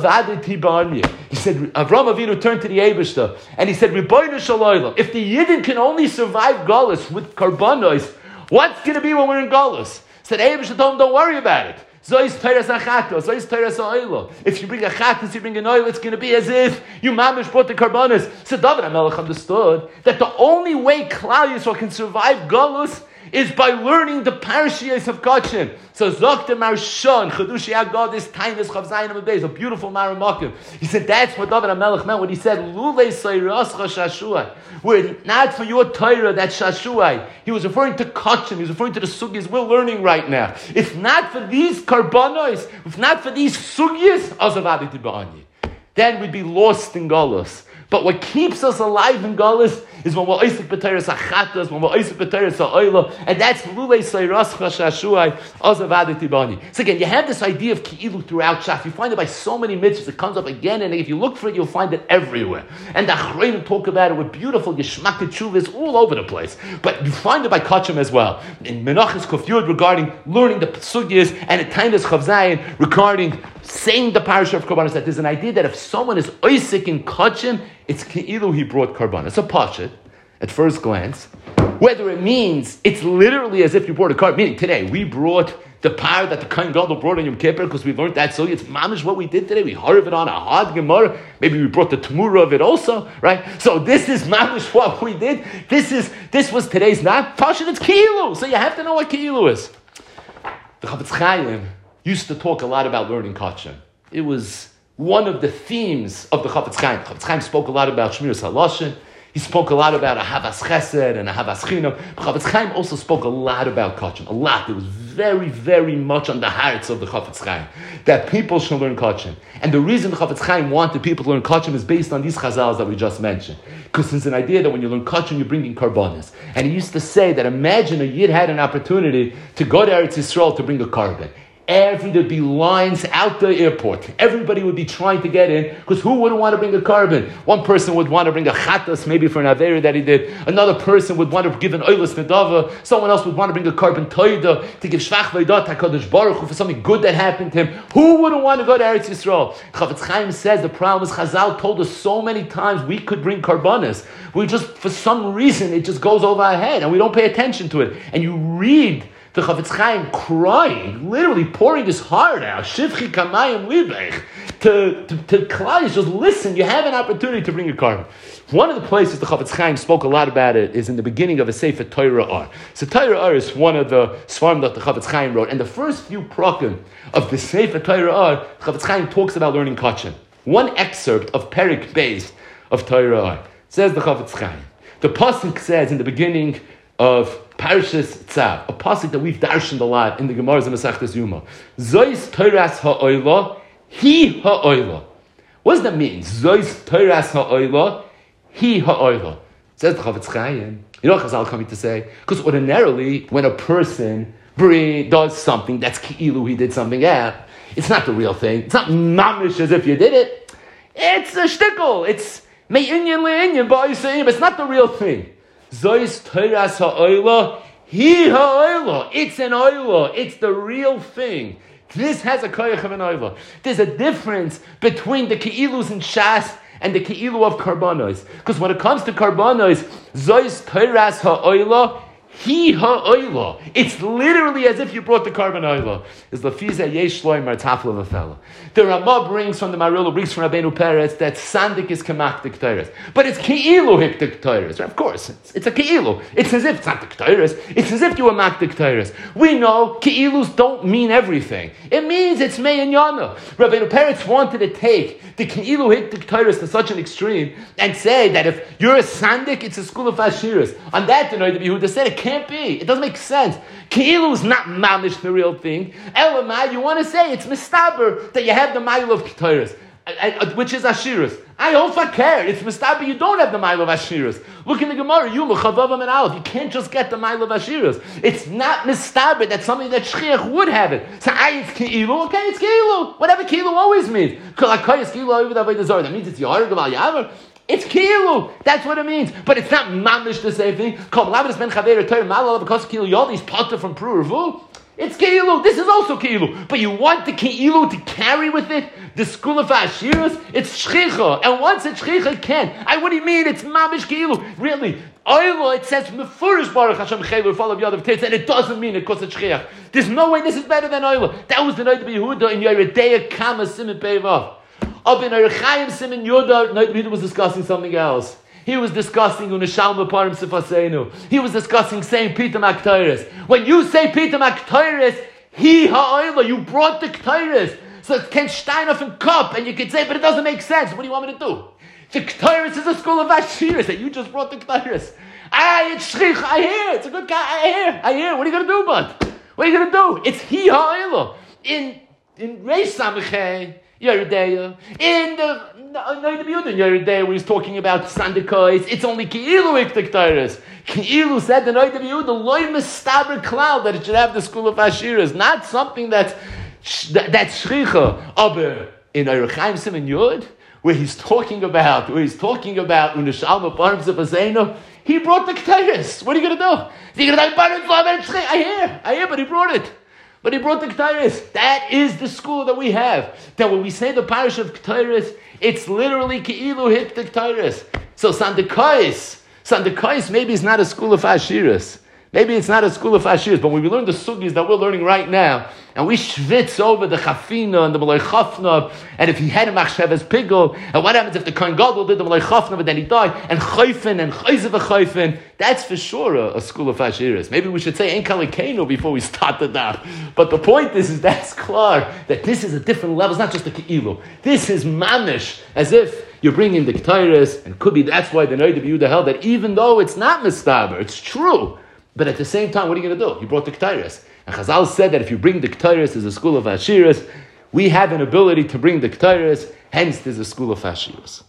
Speaker 1: Avram Avinu turned to the Eibishter and he said, Ribono Shel Olam, if the Yidden can only survive Galus with karbanos, what's going to be when we're in Galus? Said Eibishter told him, don't worry about it. Zois Teres Achatos, Zois Teres Oilo. If you bring a chatos, you bring an oil, it's going to be as if you mamish brought the karbanos. So David HaMelech understood that the only way Klal Yisrael can survive Galus is by learning the parashiyos of Kachim. So Zokter Marshon, Chedushi Agad, this Tainus Chav Zayin Amabez, a beautiful Maramakim. He said that's what David HaMelech meant when he said, Lulei Seirascha Shashuai. Were it not for your Torah, that Shashuai, he was referring to Kachim, he was referring to the Sugyas we're learning right now. If not for these Karbanos, if not for these Sugyas, Azavaditi Ba'ani, then we'd be lost in Galus. But what keeps us alive in Galus is when we're Isaac B'Teres HaChatas, when we're Isaac B'Teres HaOyla, and that's Lulei Seirascha Shashuai Azavaditi Ba'ani. So again, you have this idea of Ki'ilu throughout Shas. You find it by so many mitzvahs. It comes up again, and if you look for it, you'll find it everywhere. And the Achreinim talk about it with beautiful Yishmak Teshuvas all over the place. But you find it by Kachim as well. In Menachos Kuf Yud regarding learning the Sugyas, and in Tainus Chav Zayin regarding saying the parasha of Karbanos, that there's an idea that if someone is Isaac in Kachim, it's Ki'ilu he brought Karbanos. It's a pashut at first glance. Whether it means it's literally as if you brought a carbon, meaning today we brought the power that the Kohen Gadol brought on Yom Kippur because we learned that. So it's mamish what we did today. We harv it on a hard Gemara. Maybe we brought the Tmura of it also, right? So this is mamish what we did. This is this was today's not pashut. It's Ki'ilu. So you have to know what Ki'ilu is. The Chafetz Chaim used to talk a lot about learning Kachim. It was one of the themes of the Chafetz Chaim. Chafetz Chaim spoke a lot about Shmiras HaLashon. He spoke a lot about Ahavas Chesed and Ahavas Chinam. Chafetz Chaim also spoke a lot about Kachim. A lot. It was very, very much on the hearts of the Chafetz Chaim that people should learn Kachim. And the reason the Chafetz Chaim wanted people to learn Kachim is based on these chazals that we just mentioned. Because there's an idea that when you learn Kachim, you're bringing karbanis. And he used to say that imagine a Yid had an opportunity to go to Eretz Yisrael to bring a carbon. Every, there'd be lines out the airport. Everybody would be trying to get in, because who wouldn't want to bring a carbon? One person would want to bring a chatas, maybe for an avera that he did. Another person would want to give an oilas nedava. Someone else would want to bring a carbon toida to give shvach v'edat HaKadosh Baruch Hu for something good that happened to him. Who wouldn't want to go to Eretz Yisrael? Chafetz Chaim says the problem is Chazal told us so many times we could bring karbanas. We just, for some reason, it just goes over our head and we don't pay attention to it. And you read the Chafetz Chaim crying, literally pouring his heart out, Shivchi kamayim libech, to, to, to Klal, just listen, you have an opportunity to bring a carbon. One of the places the Chafetz Chaim spoke a lot about it is in the beginning of a Sefer Torah Ar. So Torah Ar is one of the Sfarim that the Chafetz Chaim wrote, and the first few prakim of the Sefer Torah Ar, Chafetz Chaim talks about learning Kachim. One excerpt of Perik Beis of Torah Ar says the Chafetz Chaim. The pasuk says in the beginning of Parashas Tzav, a pasuk that we've darshaned a lot in the Gemara's and Masechtas Yuma. Zois Toras ha'oila, he ha'oila. What does that mean? Zois Toras ha'oila, he ha'oila. Says the Chafetz Chaim. You know what Chazal coming to say? Because ordinarily, when a person does something that's ki'ilu, he did something else, it's not the real thing. It's not mamish as if you did it. It's a shtickle. It's me'inyan le'inyan, but it's not the real thing. Zois Toras ha'oila, he ha'oila. It's an oila. It's the real thing. This has a koyach of an oila. There's a difference between the ke'ilus in Shas and the ke'ilu of karbanos. Because when it comes to karbanos, Zois Toras ha'oila, he ha'oila. It's literally as if you brought the carbon oila. Is lafiza yesh shloim mar tafel of a fellow. The Ramah brings from the Marillo, brings from Rabbeinu Peretz that sandik is kamaktik teres, but it's keilu hiktik teres. Of course, it's, it's a keilu. It's as if it's not the teres. It's as if you were maktik teres. We know keilus don't mean everything. It means it's mei and yana. Rabbeinu Peretz wanted to take the keilu hiktik teres to such an extreme and say that if you're a sandik, it's a school of ashiras. On that, the Noda Yehuda said it can't be. It doesn't make sense. Keilu is not mamish the real thing. Elamai, you want to say it's mistaber that you have the mile of Ketores, which is Ashiras. I also care. It's mistaber you don't have the mile of Ashiras. Look in the Gemara, you Chavavam and Aleph. You can't just get the mile of Ashiras. It's not mistaber that's something that Shchiach would have it. So I it's Keilu. Okay, it's Keilu. Whatever Keilu always means. That means it's Yahar Gaval Yavar. It's Ki'ilu. That's what it means. But it's not mamish the same thing. He's potter from Pru. It's Ki'ilu. This is also Ki'ilu. But you want the Ki'ilu to carry with it the school of Ashiras? It's Shchicha. And once it's Shchicha, it can. I, what do you mean? It's mamish Ki'ilu. Really? Oilo, it says Mefurish Baruch Hashem Chelu, follow Yadav Teitz, and it doesn't mean it because it's Shchiach. There's no way this is better than Oilo. That was the Noda Yehuda in Yeridea Kama Simen Peivav. Up in Erechaim Simen Yoda, Noda Yehuda was discussing something else.
Speaker 2: He was discussing Unashalma Parim Sifaseinu. He was discussing saying Pita Maktaris. When you say Pita Maktaris, he ha'oila, you brought the Ktaris. So it's Ken Steinhoff and Cup, and you could say, but it doesn't make sense. What do you want me to do? The Ktaris is a school of Ashiris, that you just brought the Ktaris. Ah, it's Shrich, I hear. It's a good guy, I hear. I hear. What are you going to do, bud? What are you going to do? It's he ha'oila. In, in Reish Samachei, Yeridea, in the Noida B'Yudin Yeridea, where he's talking about Sandikois, it's only Ki'ilu Iktiktaris. Ki'ilu said the Noida B'Yudin, loy mistaber cloud, that it should have the school of Ashiras, not something that's that, that's Shricha. Aber in Erechaim Simon Yud, where he's talking about, where he's talking about Unashalma Parim Sifaseinu, he brought the K'tairis. What are you going to do? You're going to I hear, I hear, but he brought it. But he brought the K'tairis. That is the school that we have. That when we say the parish of K'tairis, it's literally Ke'ilu hit the K'tairis. So Sandikais, Sandikais maybe is not a school of Ashiras. Maybe it's not a school of Ashiras, but when we learn the sugis that we're learning right now, and we schwitz over the Chafina and the Malay Chafna, and if he had a Machshavas Pigel, and what happens if the Kohen Gadol did the Malay Chafna, but then he died, and Chayfin and Chayzev Chayfin, that's for sure a, a school of Ashiras. Maybe we should say Ein Kalikenu before we start the daf. But the point is, is that's clear, that this is a different level, it's not just a Ke'ilu. This is mamish, as if you're bringing the Ketairis, and could be that's why the Noida B'Yehuda held that even though it's not mistaber, it's true. But at the same time, what are you going to do? You brought the Ketairis. And Chazal said that if you bring the Ketairis as a school of Ashiras, we have an ability to bring the Ketairis, hence there's a school of Ashiras.